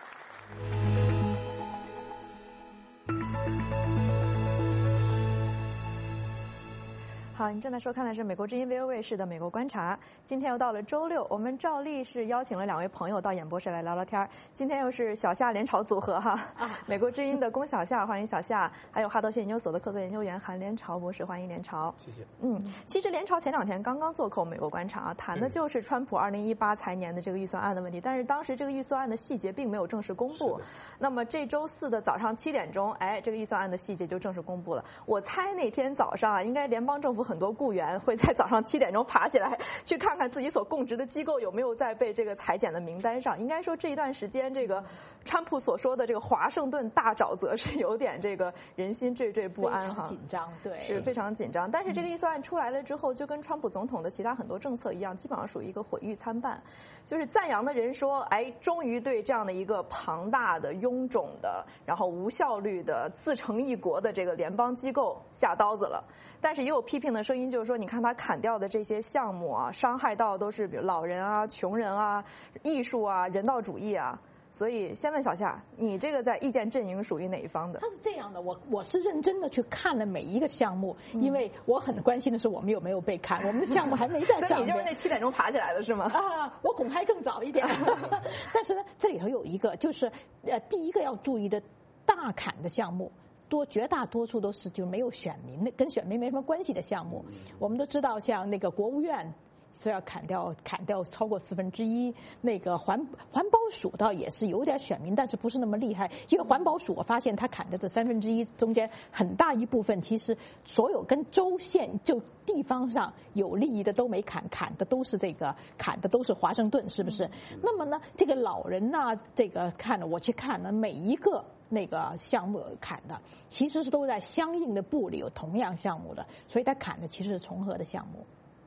好，你正在收看的是美国之音 V O 卫视的《美国观察》。今天又到了周六，我们照例是邀请了两位朋友到演播室来聊聊天。今天又是小夏联潮组合哈，啊、美国之音的龚小夏，欢迎小夏；还有哈德逊研究所的客座研究员韩联潮博士，欢迎联潮。 谢谢。 嗯，其实联潮前两天刚刚做客《美国观察》，谈的就是川普二零一八财年的这个预算案的问题，但是当时这个预算案的细节并没有正式公布。那么这周四的早上七点钟，哎，这个预算案的细节就正式公布了。我猜那天早上啊，应该联邦政府很多雇员会在早上七点钟爬起来，去看看自己所供职的机构有没有在被这个裁减的名单上。应该说这一段时间，这个川普所说的这个华盛顿大沼泽是有点这个人心惴惴不安哈， 紧张，对， 是非常紧张。但是这个预算案出来了之后，就跟川普总统的其他很多政策一样，基本上属于一个毁誉参半。就是赞扬的人说，哎，终于对这样的一个庞大的、臃肿的、然后无效率的、自成一国的这个联邦机构下刀子了。但是也有批评的声音，就是说，你看他砍掉的这些项目啊，伤害到都是比如老人啊、穷人啊、艺术啊、人道主义啊。所以，先问小夏，你这个在意见阵营属于哪一方的？ 他是这样的，我我是认真的去看了每一个项目，嗯、因为我很关心的是我们有没有被砍，我们的项目还没在上面。 所以你就是那七点钟爬起来的是吗？ 啊，我恐怕还更早一点。但是呢，这里头有一个，就是呃，第一个要注意的大砍的项目。多绝大多数都是就没有选民的，跟选民没什么关系的项目。我们都知道，像那个国务院是要砍掉砍掉超过四分之一，那个环环保署倒也是有点选民，但是不是那么厉害。因为环保署我发现他砍的这三分之一中间很大一部分，其实所有跟州县就地方上有利益的都没砍，砍的都是这个砍的都是华盛顿，是不是？那么呢，这个老人呐、啊，这个看了我去看了每一个。那个项目砍的其实是都在相应的部里有同样项目的，所以他砍的其实是重合的项目。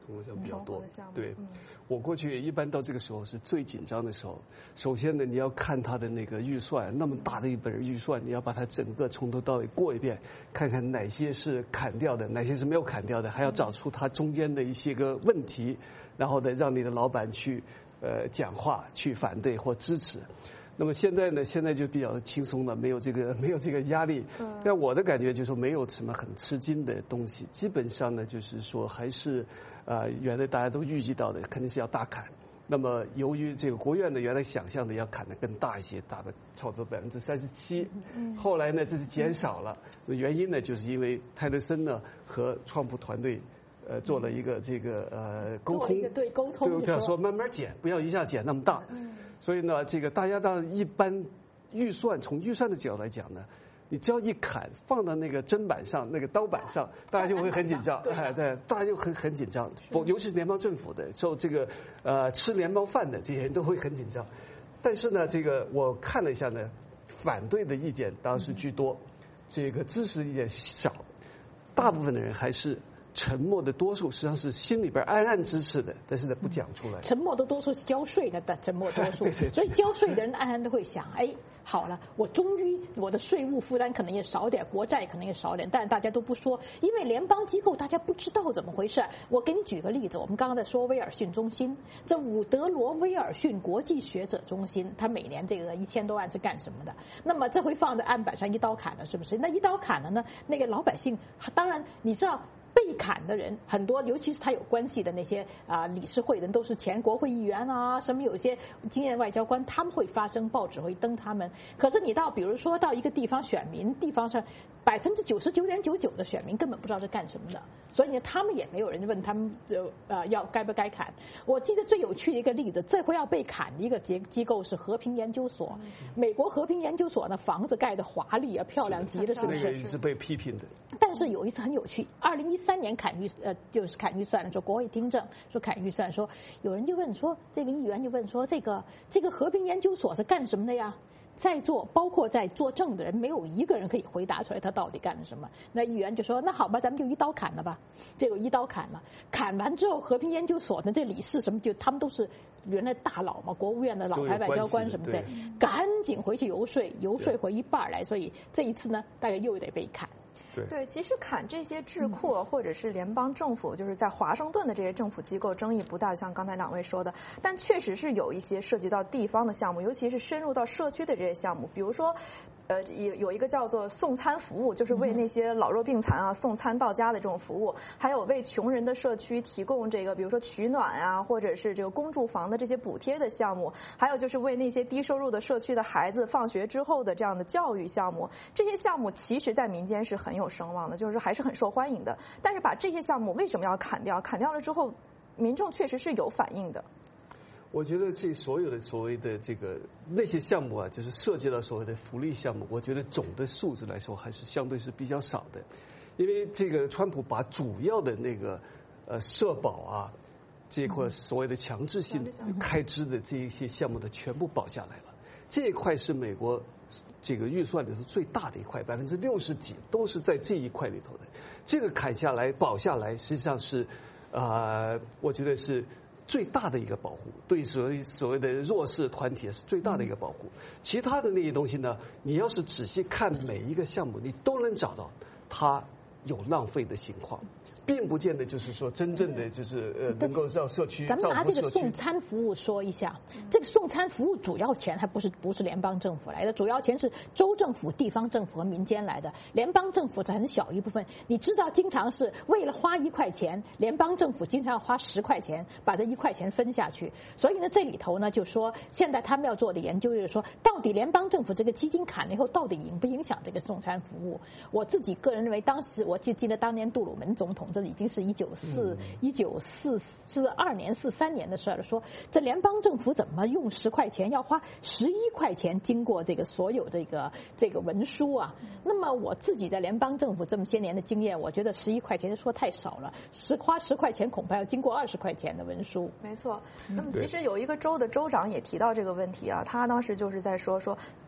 通货项目比较多。对，我过去一般到这个时候是最紧张的时候。首先呢，你要看他的那个预算，那么大的一本预算，你要把它整个从头到尾过一遍，看看哪些是砍掉的，哪些是没有砍掉的，还要找出它中间的一些个问题，然后呢，让你的老板去呃讲话，去反对或支持。那么现在呢？现在就比较轻松了，没有这个没有这个压力。嗯。但我的感觉就是说，没有什么很吃惊的东西。基本上呢，就是说还是，呃，原来大家都预计到的，肯定是要大砍。那么由于这个国务院呢，原来想象的要砍得更大一些，大的超过百分之三十七。嗯。后来呢，这是减少了。原因呢，就是因为泰勒森呢和川普团队。呃，做了一个这个呃沟通， 对沟通， 对这样说慢慢减，不要一下减那么大。嗯，所以呢，这个大家当然一般预算从预算的角度来讲呢，你只要一砍放到那个砧板上、那个刀板上，大家就会很紧张。哎，对，大家就很很紧张，尤其是联邦政府的，受这个呃吃联邦饭的这些人都会很紧张。但是呢，这个我看了一下呢，反对的意见当然是居多，这个支持意见少，大部分的人还是。沉默的多数实际上是心里边暗暗支持的，但是呢不讲出来。 沉默的多数是交税的，但沉默多数。 对对对。 所以交税的人暗暗都会想，哎，好了，我终于我的税务负担可能也少点，国债可能也少点，但是大家都不说，因为联邦机构大家不知道怎么回事。我给你举个例子，我们刚刚在说威尔逊中心，这伍德罗威尔逊国际学者中心，它每年这个一千多万是干什么的？那么这回放在案板上一刀砍了，是不是？那一刀砍了呢？那个老百姓，当然你知道。被砍的人很多，尤其是他有关系的那些啊、呃、理事会人，都是前国会议员啊，什么有些经验外交官，他们会发声，报纸会登他们。可是你到比如说到一个地方选民，地方上百分之九十九点九九的选民根本不知道是干什么的，所以呢，他们也没有人问他们就呃要该不该砍。我记得最有趣的一个例子，这回要被砍的一个机机构是和平研究所，美国和平研究所呢房子盖得华丽啊，漂亮极了，是不是？ 那个是被批评的。 但是有一次很有趣，二零一三年砍预呃就是砍预算的时候，国会听证说砍预算，说有人就问说，这个议员就问说，这个这个和平研究所是干什么的呀？在座包括在作证的人，没有一个人可以回答出来他到底干了什么。那议员就说：“那好吧，咱们就一刀砍了吧。”结果一刀砍了，砍完之后，和平研究所的这理事什么，就他们都是原来大佬嘛，国务院的老牌外交官什么的，赶紧回去游说，游说回一半来，所以这一次呢，大概又得被砍。 对, 对，其实砍这些智库或者是联邦政府，就是在华盛顿的这些政府机构，争议不大，像刚才两位说的，但确实是有一些涉及到地方的项目，尤其是深入到社区的这些项目，比如说。呃，有有一个叫做送餐服务，就是为那些老弱病残啊送餐到家的这种服务，还有为穷人的社区提供这个，比如说取暖啊，或者是这个公住房的这些补贴的项目，还有就是为那些低收入的社区的孩子放学之后的这样的教育项目，这些项目其实在民间是很有声望的，就是还是很受欢迎的。但是把这些项目为什么要砍掉？砍掉了之后，民众确实是有反应的。 我觉得这所有的所谓的这个那些项目啊，就是涉及到所谓的福利项目，我觉得总的数字来说还是相对是比较少的，因为这个川普把主要的那个呃社保啊这一块所谓的强制性开支的这一些项目的全部保下来了，这一块是美国这个预算里头最大的一块，百分之六十几都是在这一块里头的，这个砍下来保下来，实际上是啊、呃，我觉得是。最大的一个保护，对所谓所谓的弱势团体是最大的一个保护。其他的那些东西呢，你要是仔细看每一个项目，你都能找到它有浪费的情况，并不见得就是说真正的就是呃能够让社区。 咱们拿这个送餐服务说一下，这个送餐服务主要钱还不是不是联邦政府来的，主要钱是州政府、地方政府和民间来的，联邦政府是很小一部分。你知道，经常是为了花一块钱，联邦政府经常要花十块钱把这一块钱分下去。所以呢，这里头呢就说，现在他们要做的研究就是说，到底联邦政府这个基金砍了以后，到底影不影响这个送餐服务？我自己个人认为，当时我就记得当年杜鲁门总统。这已经是一九四一九四四二年四三年的事了。说这联邦政府怎么用十块钱要花十一块钱经过这个所有这个这个文书啊？那么我自己在联邦政府这么些年的经验，我觉得十一块钱说太少了，十花十块钱恐怕要经过二十块钱的文书。 没错。那么其实有一个州的州长也提到这个问题啊，他当时就是在说说。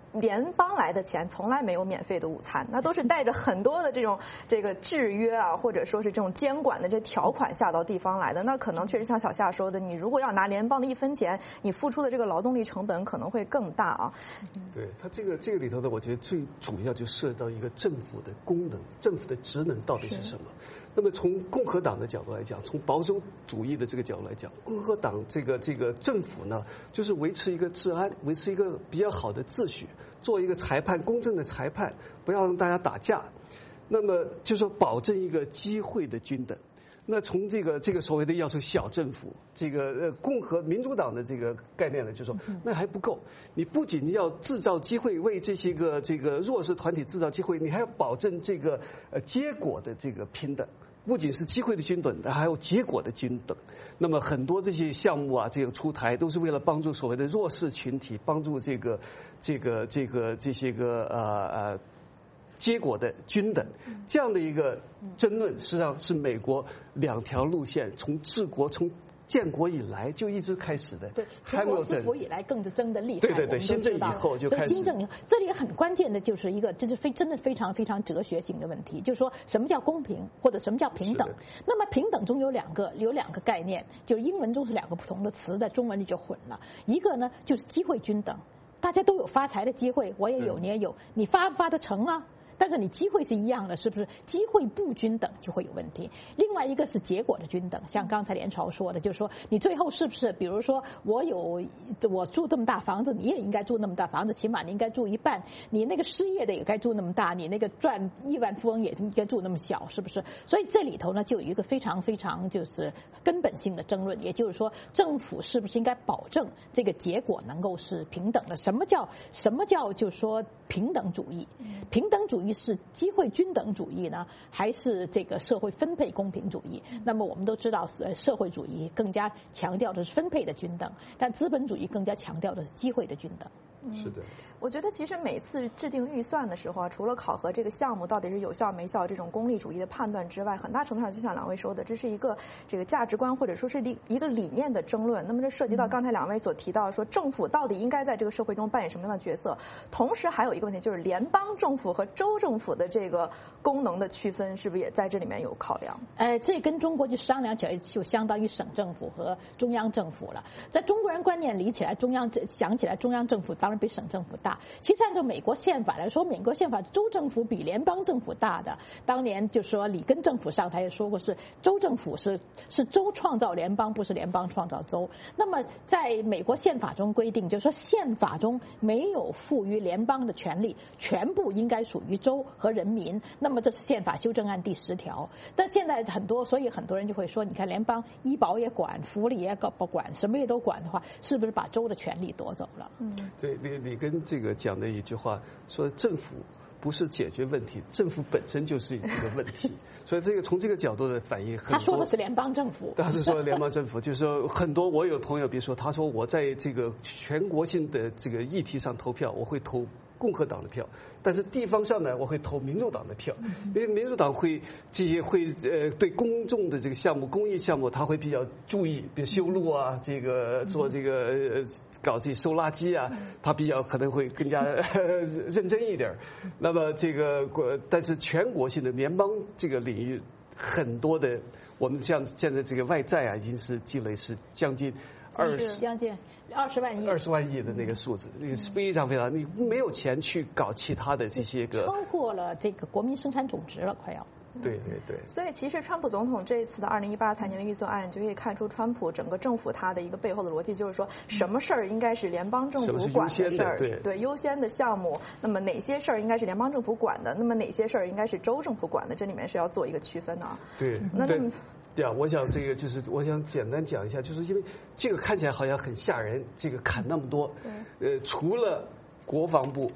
联邦来的钱从来没有免费的午餐，那都是带着很多的这种这个制约啊，或者说是这种监管的这条款下到地方来的。那可能确实像小夏说的，你如果要拿联邦的一分钱，你付出的这个劳动力成本可能会更大啊。 对，它这个这个里头的，我觉得最主要就涉及到一个政府的功能，政府的职能到底是什么？那么从共和党的角度来讲，从保守主义的这个角度来讲，共和党这个这个政府呢，就是维持一个治安，维持一个比较好的秩序，做一个裁判公正的裁判，不要让大家打架。那么就是说保证一个机会的均等。那从这个这个所谓的要求小政府，这个呃共和民主党的这个概念呢，就是说那还不够。你不仅要制造机会，为这些个这个弱势团体制造机会，你还要保证这个呃结果的这个平等。不仅是机会的均等，还有结果的均等。那么很多这些项目啊，这个出台都是为了帮助所谓的弱势群体，帮助这个这个这个这些个呃呃结果的均等。这样的一个争论，实际上是美国两条路线从治国从建国以来就一直开始的。 对，从罗斯福以来更是争得厉害。 对对对，新政以后就开始。 所以新政以后，这里很关键的就是一个，这是非真的非常非常哲学性的问题，就是说什么叫公平，或者什么叫平等。那么平等中有两个有两个概念，就是英文中是两个不同的词，在中文里就混了。一个呢就是机会均等，大家都有发财的机会，我也有，你也有，你发不发得成啊？但是你机会是一样的，是不是？机会不均等就会有问题。另外一个是结果的均等，像刚才连朝说的，就是说你最后是不是，比如说我有我住这么大房子，你也应该住那么大房子，起码你应该住一半。你那个失业的也该住那么大，你那个赚亿万富翁也应该住那么小，是不是？所以这里头呢，就有一个非常非常就是根本性的争论，也就是说，政府是不是应该保证这个结果能够是平等的？什么叫什么叫就是说平等主义？平等主义是机会均等主义呢，还是这个社会分配公平主义？那么我们都知道，社会主义更加强调的是分配的均等，但资本主义更加强调的是机会的均等。 是的， 我觉得其实每次制定预算的时候啊，除了考核这个项目到底是有效没效这种功利主义的判断之外，很大程度上就像两位说的，这是一个这个价值观或者说是一个理念的争论。那么这涉及到刚才两位所提到说政府到底应该在这个社会中扮演什么样的角色，同时还有一个问题就是联邦政府和州政府的这个功能的区分是不是也在这里面有考量？ 呃，这跟中国就商量起来就相当于省政府和中央政府了。在中国人观念里起来，中央想起来中央政府当然比省政府大。其实按照美国宪法来说，美国宪法州政府比联邦政府大的。当年就说里根政府上台也说过，是州政府是是州创造联邦，不是联邦创造州。那么在美国宪法中规定，就是说宪法中没有赋予联邦的权利，全部应该属于州和人民。那么这是宪法修正案第十条。但现在很多，所以很多人就会说，你看联邦医保也管，福利也搞不管，什么也都管的话，是不是把州的权利夺走了？ 嗯，对，里里根这个讲的一句话说，政府不是解决问题，政府本身就是一个问题。所以这个从这个角度的反应很多， 他说的是联邦政府， 他是说联邦政府，就是说很多我有朋友，比如说他说我在这个全国性的这个议题上投票，我会投共和党的票，但是地方上呢，我会投民主党的票，因为民主党会这些会呃对公众的这个项目、公益项目，他会比较注意，比如修路啊，这个做这个呃搞这些收垃圾啊，他比较可能会更加认真一点。那么这个国，但是全国性的联邦这个领域，很多的我们像现在这个外债啊，已经是积累是将近二十将近二十万亿， 二十万亿的那个数字，那个是非常非常，你没有钱去搞其他的这些个， 超过了这个国民生产总值了，快要。 对对对。 所以其实川普总统这一次的二零一八财年预算案，就可以看出川普整个政府他的一个背后的逻辑，就是说什么事儿应该是联邦政府管的事儿， 对对优先的项目，那么哪些事儿应该是联邦政府管的，那么哪些事儿应该是州政府管的，这里面是要做一个区分的啊。 对， 那那么。 对啊，我想这个就是我想简单讲一下，就是因为这个看起来好像很吓人，这个砍那么多，呃，除了国防部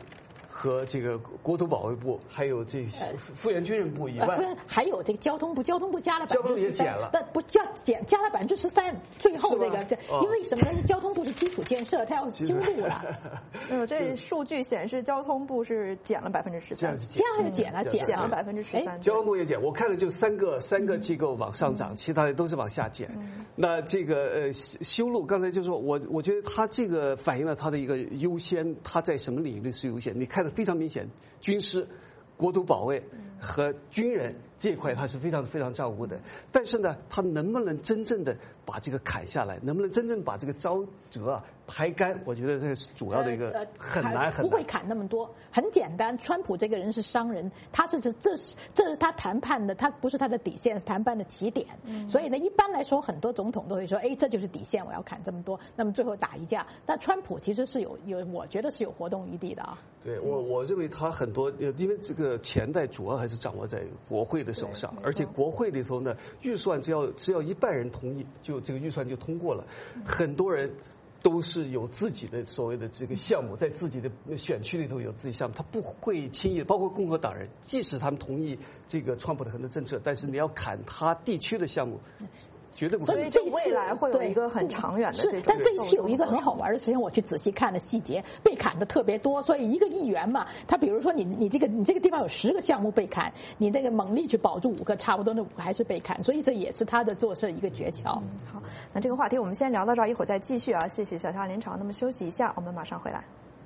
和这个国土保卫部，还有这复员军人部以外， 呃、还有这个交通部，交通部加了百分之十三，但不加减加了百分之十三，最后这个这、哦、因为什么呢？交通部是基础建设，它要修路了。 嗯，这数据显示交通部是减了百分之十三， 加还是减了？减了百分之十三。 交通部也减，我看了就三个三个机构往上涨，嗯、其他的都是往下减。嗯、那这个呃修路，刚才就说我我觉得它这个反映了它的一个优先，它在什么领域是优先？你看得非常明显，军师、国土保卫和军人这一块，它是非常非常照顾的。但是呢，它能不能真正的把这个砍下来？能不能真正把这个沼泽啊排干？我觉得这是主要的一个很难很难。 不会砍那么多，很简单。川普这个人是商人，他是这这是这是他谈判的，他不是他的底线，是谈判的起点。嗯、所以呢，一般来说，很多总统都会说，哎，这就是底线，我要砍这么多。那么最后打一架。但川普其实是有有，我觉得是有活动余地的啊。 对我我认为他很多，因为这个钱袋主要还是掌握在国会的手上，而且国会里头呢，预算只要只要一半人同意，就这个预算就通过了。很多人都是有自己的所谓的这个项目，在自己的选区里头有自己项目，他不会轻易，包括共和党人，即使他们同意这个川普的很多政策，但是你要砍他地区的项目。绝对不可能。所以这未来会有一个很长远的这种。 但这一期有一个很好玩的事情，我去仔细看的细节，被砍的特别多。所以一个议员嘛，他比如说你你这个你这个地方有十个项目被砍，你那个猛力去保住五个，差不多那五个还是被砍。所以这也是他的做事一个诀窍。 嗯、好，那这个话题我们先聊到这儿，一会儿再继续啊。谢谢小夏连长，那么休息一下，我们马上回来。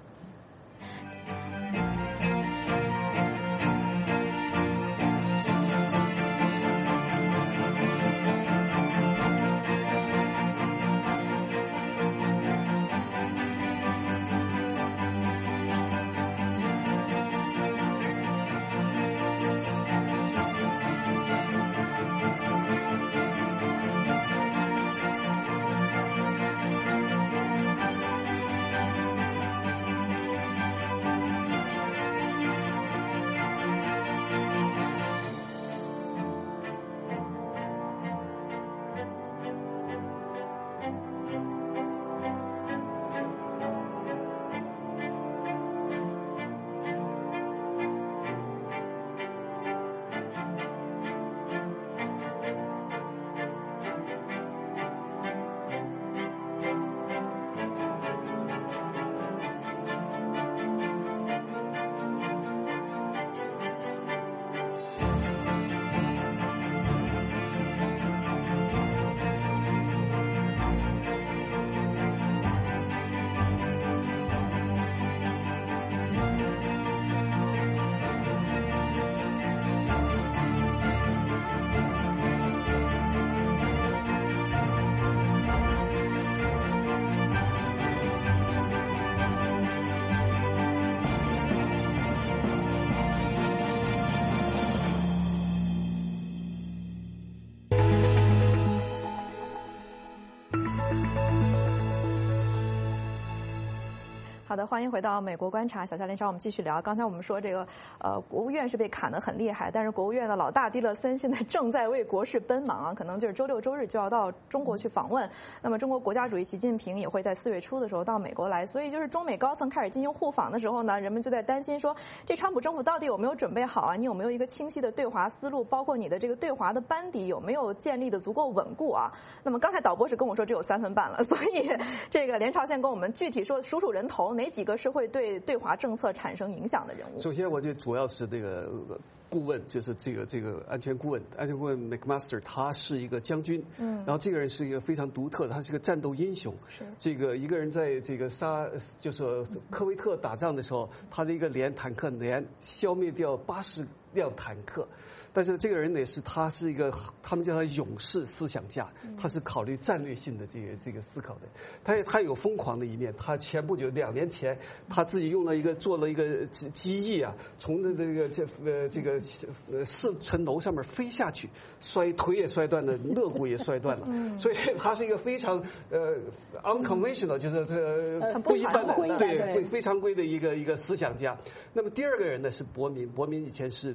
好的，欢迎回到美国观察，小夏连长，我们继续聊。刚才我们说这个，呃，国务院是被砍得很厉害，但是国务院的老大蒂勒森现在正在为国事奔忙啊，可能就是周六周日就要到中国去访问。那么中国国家主席习近平也会在四月初的时候到美国来，所以就是中美高层开始进行互访的时候呢，人们就在担心说，这川普政府到底有没有准备好啊？你有没有一个清晰的对华思路？包括你的这个对华的班底有没有建立的足够稳固啊？那么刚才导播是跟我说只有三分半了，所以这个连朝先跟我们具体说数数人头，哪几个是会对对华政策产生影响的人物？ 首先，我觉得主要是这个顾问，就是这个这个安全顾问，安全顾问 McMaster， 他是一个将军，嗯，然后这个人是一个非常独特的，他是个战斗英雄。是这个一个人在这个沙，就是科威特打仗的时候，他的一个连坦克连消灭掉八十辆坦克。但是这个人呢，是他是一个，他们叫他勇士思想家，他是考虑战略性的这个这个思考的。他他有疯狂的一面，他前不久两年前，他自己用了一个做了一个机机翼啊，从这这个这呃这个呃四层楼上面飞下去，摔腿也摔断了，肋骨也摔断了。所以他是一个非常呃 unconventional， 就是这个不一般的，对，非非常规的一个一个思想家。那么第二个人呢是伯明，伯明以前是这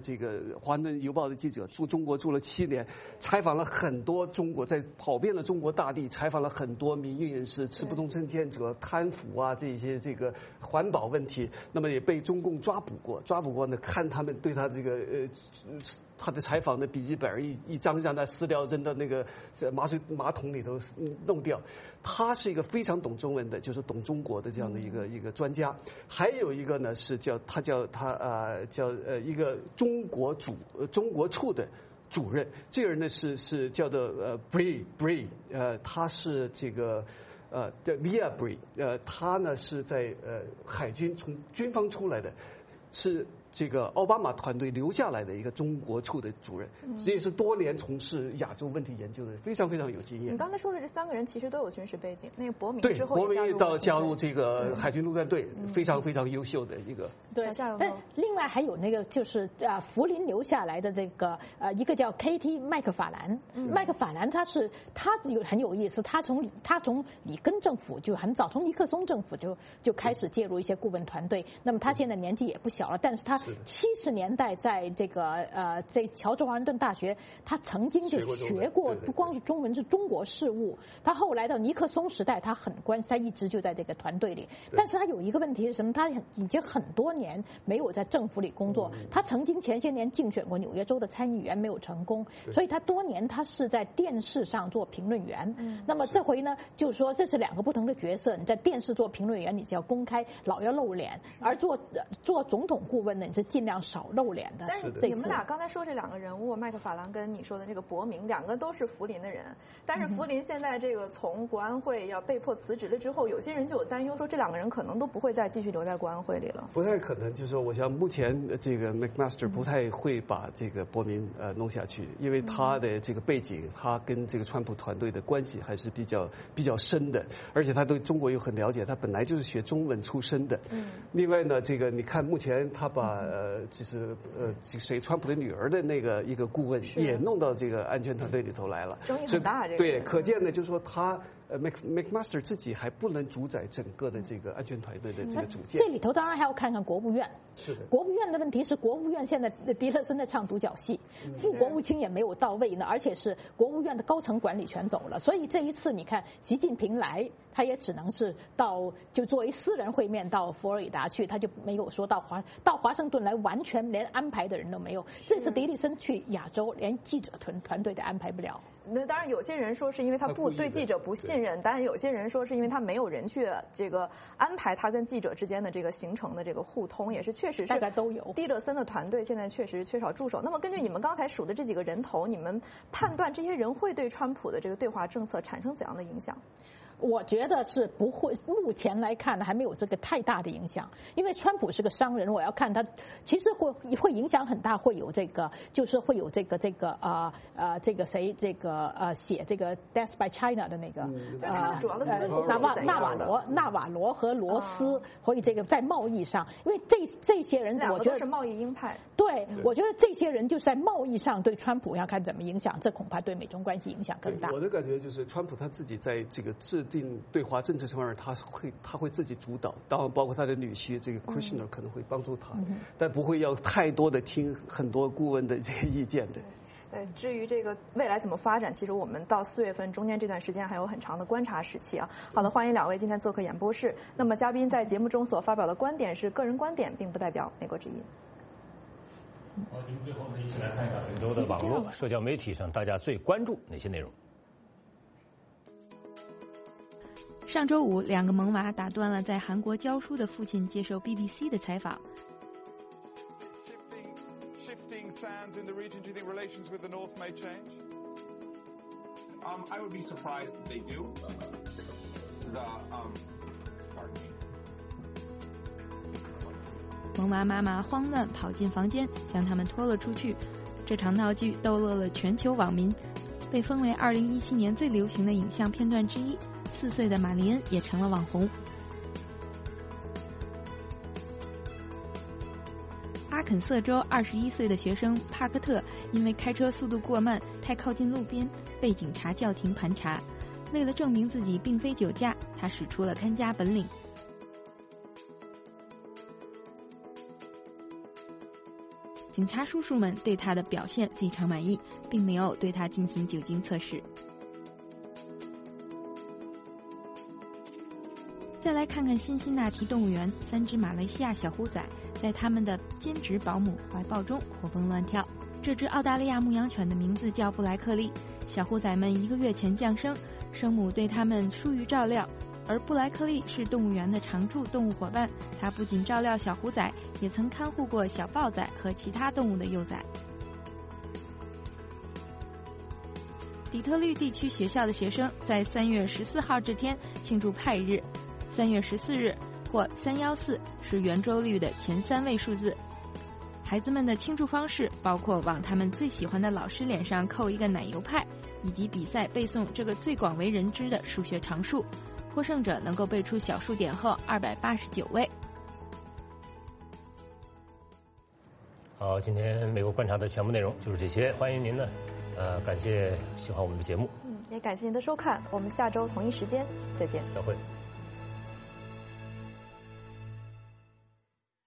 这个《华盛顿邮报》的记者，驻中国住了七年，采访了很多中国，在跑遍了中国大地，采访了很多民运人士、持不同政见者、贪腐啊这些这个环保问题，那么也被中共抓捕过，抓捕过呢，看他们对他这个呃。他的采访的笔记本一一张张的撕掉，扔到那个马水马桶里头弄掉。他是一个非常懂中文的，就是懂中国的这样的一个、嗯、一个专家。还有一个呢是叫他叫他呃叫呃一个中国主呃中国处的主任，这个人呢是是叫做呃 Bray Bray 呃他是这个。呃，叫 Via Bray， 呃，他呢是在呃海军从军方出来的，是这个奥巴马团队留下来的一个中国处的主任，这也是多年从事亚洲问题研究的，非常非常有经验。 你刚才说的这三个人其实都有军事背景，那个伯明对之后伯明到加入入这个海军陆战队，非常非常优秀的一个。 对，但另外还有那个就是啊，福林留下来的这个呃，一个叫 K T 麦克法兰，麦克法兰他是他有很有意思，他从他从里根政府就很早，从尼克松政府就就开始介入一些顾问团队。那么他现在年纪也不小了，但是他七十年代在这个呃在乔治华盛顿大学，他曾经就学过不光是中文，是中国事务。他后来到尼克松时代，他很关，他一直就在这个团队里。但是他有一个问题是什么？他已经很多年没有在政府里工作。他曾经前些年竞选过纽约州的参议员，没有成功，所以他多年他是在电视上做评论员。那么这回呢，就是说这是两个不同的角色。你在电视做评论员，你是要公开，老要露脸；而做做总统顾问呢，你是尽量少露脸的。 但是你们俩刚才说这两个人物，麦克法兰跟你说的这个伯明，两个都是福林的人。但是福林现在这个从国安会要被迫辞职了之后，有些人就有担忧，说这两个人可能都不会再继续留在国安会里了。 不太可能，就是说，我想目前这个 McMaster 不太会把这个伯明呃弄下去，因为他的这个背景，他跟这个川普团队的关系还是比较比较深的，而且他对中国又很了解，他本来就是学中文出身的。嗯。另外呢，这个你看目前他把呃就是呃谁川普的女儿的那个一个顾问也弄到这个安全团队里头来了， 争议很大。这个对，可见呢，就是说他。呃 ，Mac McMaster 自己还不能主宰整个的这个安全团队的这个组建。 这里头当然还要看看国务院。 是的。 国务院的问题是，国务院现在迪勒森在唱独角戏，副国务卿也没有到位呢，而且是国务院的高层管理全走了，所以这一次你看习近平来，他也只能是到就作为私人会面到佛罗里达去，他就没有说到华到华盛顿来，完全连安排的人都没有。这次迪勒森去亚洲，连记者团团队都安排不了。 那当然，有些人说是因为他不对记者不信任，但是有些人说是因为他没有人去这个安排他跟记者之间的这个行程的这个互通，也是确实是大家都有。 蒂勒森的团队现在确实缺少助手。那么根据你们刚才数的这几个人头，你们判断这些人会对川普的这个对华政策产生怎样的影响？ 我觉得是不会，目前来看呢还没有这个太大的影响，因为川普是个商人，我要看他其实会会影响很大，会有这个就是会有这个这个啊呃这个谁这个呃写这个 Death by China 的那个呃主要的纳瓦纳瓦罗纳瓦罗和罗斯，所以这个在贸易上，因为这这些人我觉得是贸易鹰派， 对，我觉得这些人就是在贸易上对川普要看怎么影响，这恐怕对美中关系影响更大。 我的感觉就是川普他自己在这个制定对华政策方面，他会他会自己主导，当然包括他的女婿这个 Kushner 可能会帮助他，嗯、但不会要太多的听很多顾问的这个意见的。 对，至于这个未来怎么发展，其实我们到四月份中间这段时间还有很长的观察时期啊。好的，欢迎两位今天做客演播室。那么嘉宾在节目中所发表的观点是个人观点，并不代表美国之音。 好，节目最后我们一起来看一看本周的网络社交媒体上大家最关注哪些内容。 上周五，两个萌娃打断了在韩国教书的父亲接受 B B C 的采访。 Shifting sands in the region, do you think relations with the North may change? Um, I would be surprised if they do. The um, pardon me. 萌娃妈妈慌乱跑进房间，将他们拖了出去。这场闹剧逗乐了全球网民，被封为二零一七年最流行的影像片段之一。四岁的玛丽恩也成了网红。阿肯色州二十一岁的学生帕克特因为开车速度过慢，太靠近路边，被警察叫停盘查。为了证明自己并非酒驾，他使出了看家本领。 警察叔叔们对他的表现非常满意，并没有对他进行酒精测试。再来看看辛辛那提动物园，三只马来西亚小虎仔在他们的兼职保姆怀抱中活蹦乱跳。这只澳大利亚牧羊犬的名字叫布莱克利，小虎仔们一个月前降生，生母对他们疏于照料，而布莱克利是动物园的常驻动物伙伴，他不仅照料小虎仔，也曾看护过小豹仔和其他动物的幼崽。底特律地区学校的学生在三月十四号这天庆祝派日，三月十四日或三一四是圆周率的前三位数字。孩子们的庆祝方式包括往他们最喜欢的老师脸上扣一个奶油派，以及比赛背诵这个最广为人知的数学常数，获胜者能够背出小数点后二百八十九位。 好，今天美国观察的全部内容就是这些，欢迎您呢，呃，感谢喜欢我们的节目， 嗯，也感谢您的收看，我们下周同一时间再见， 再会。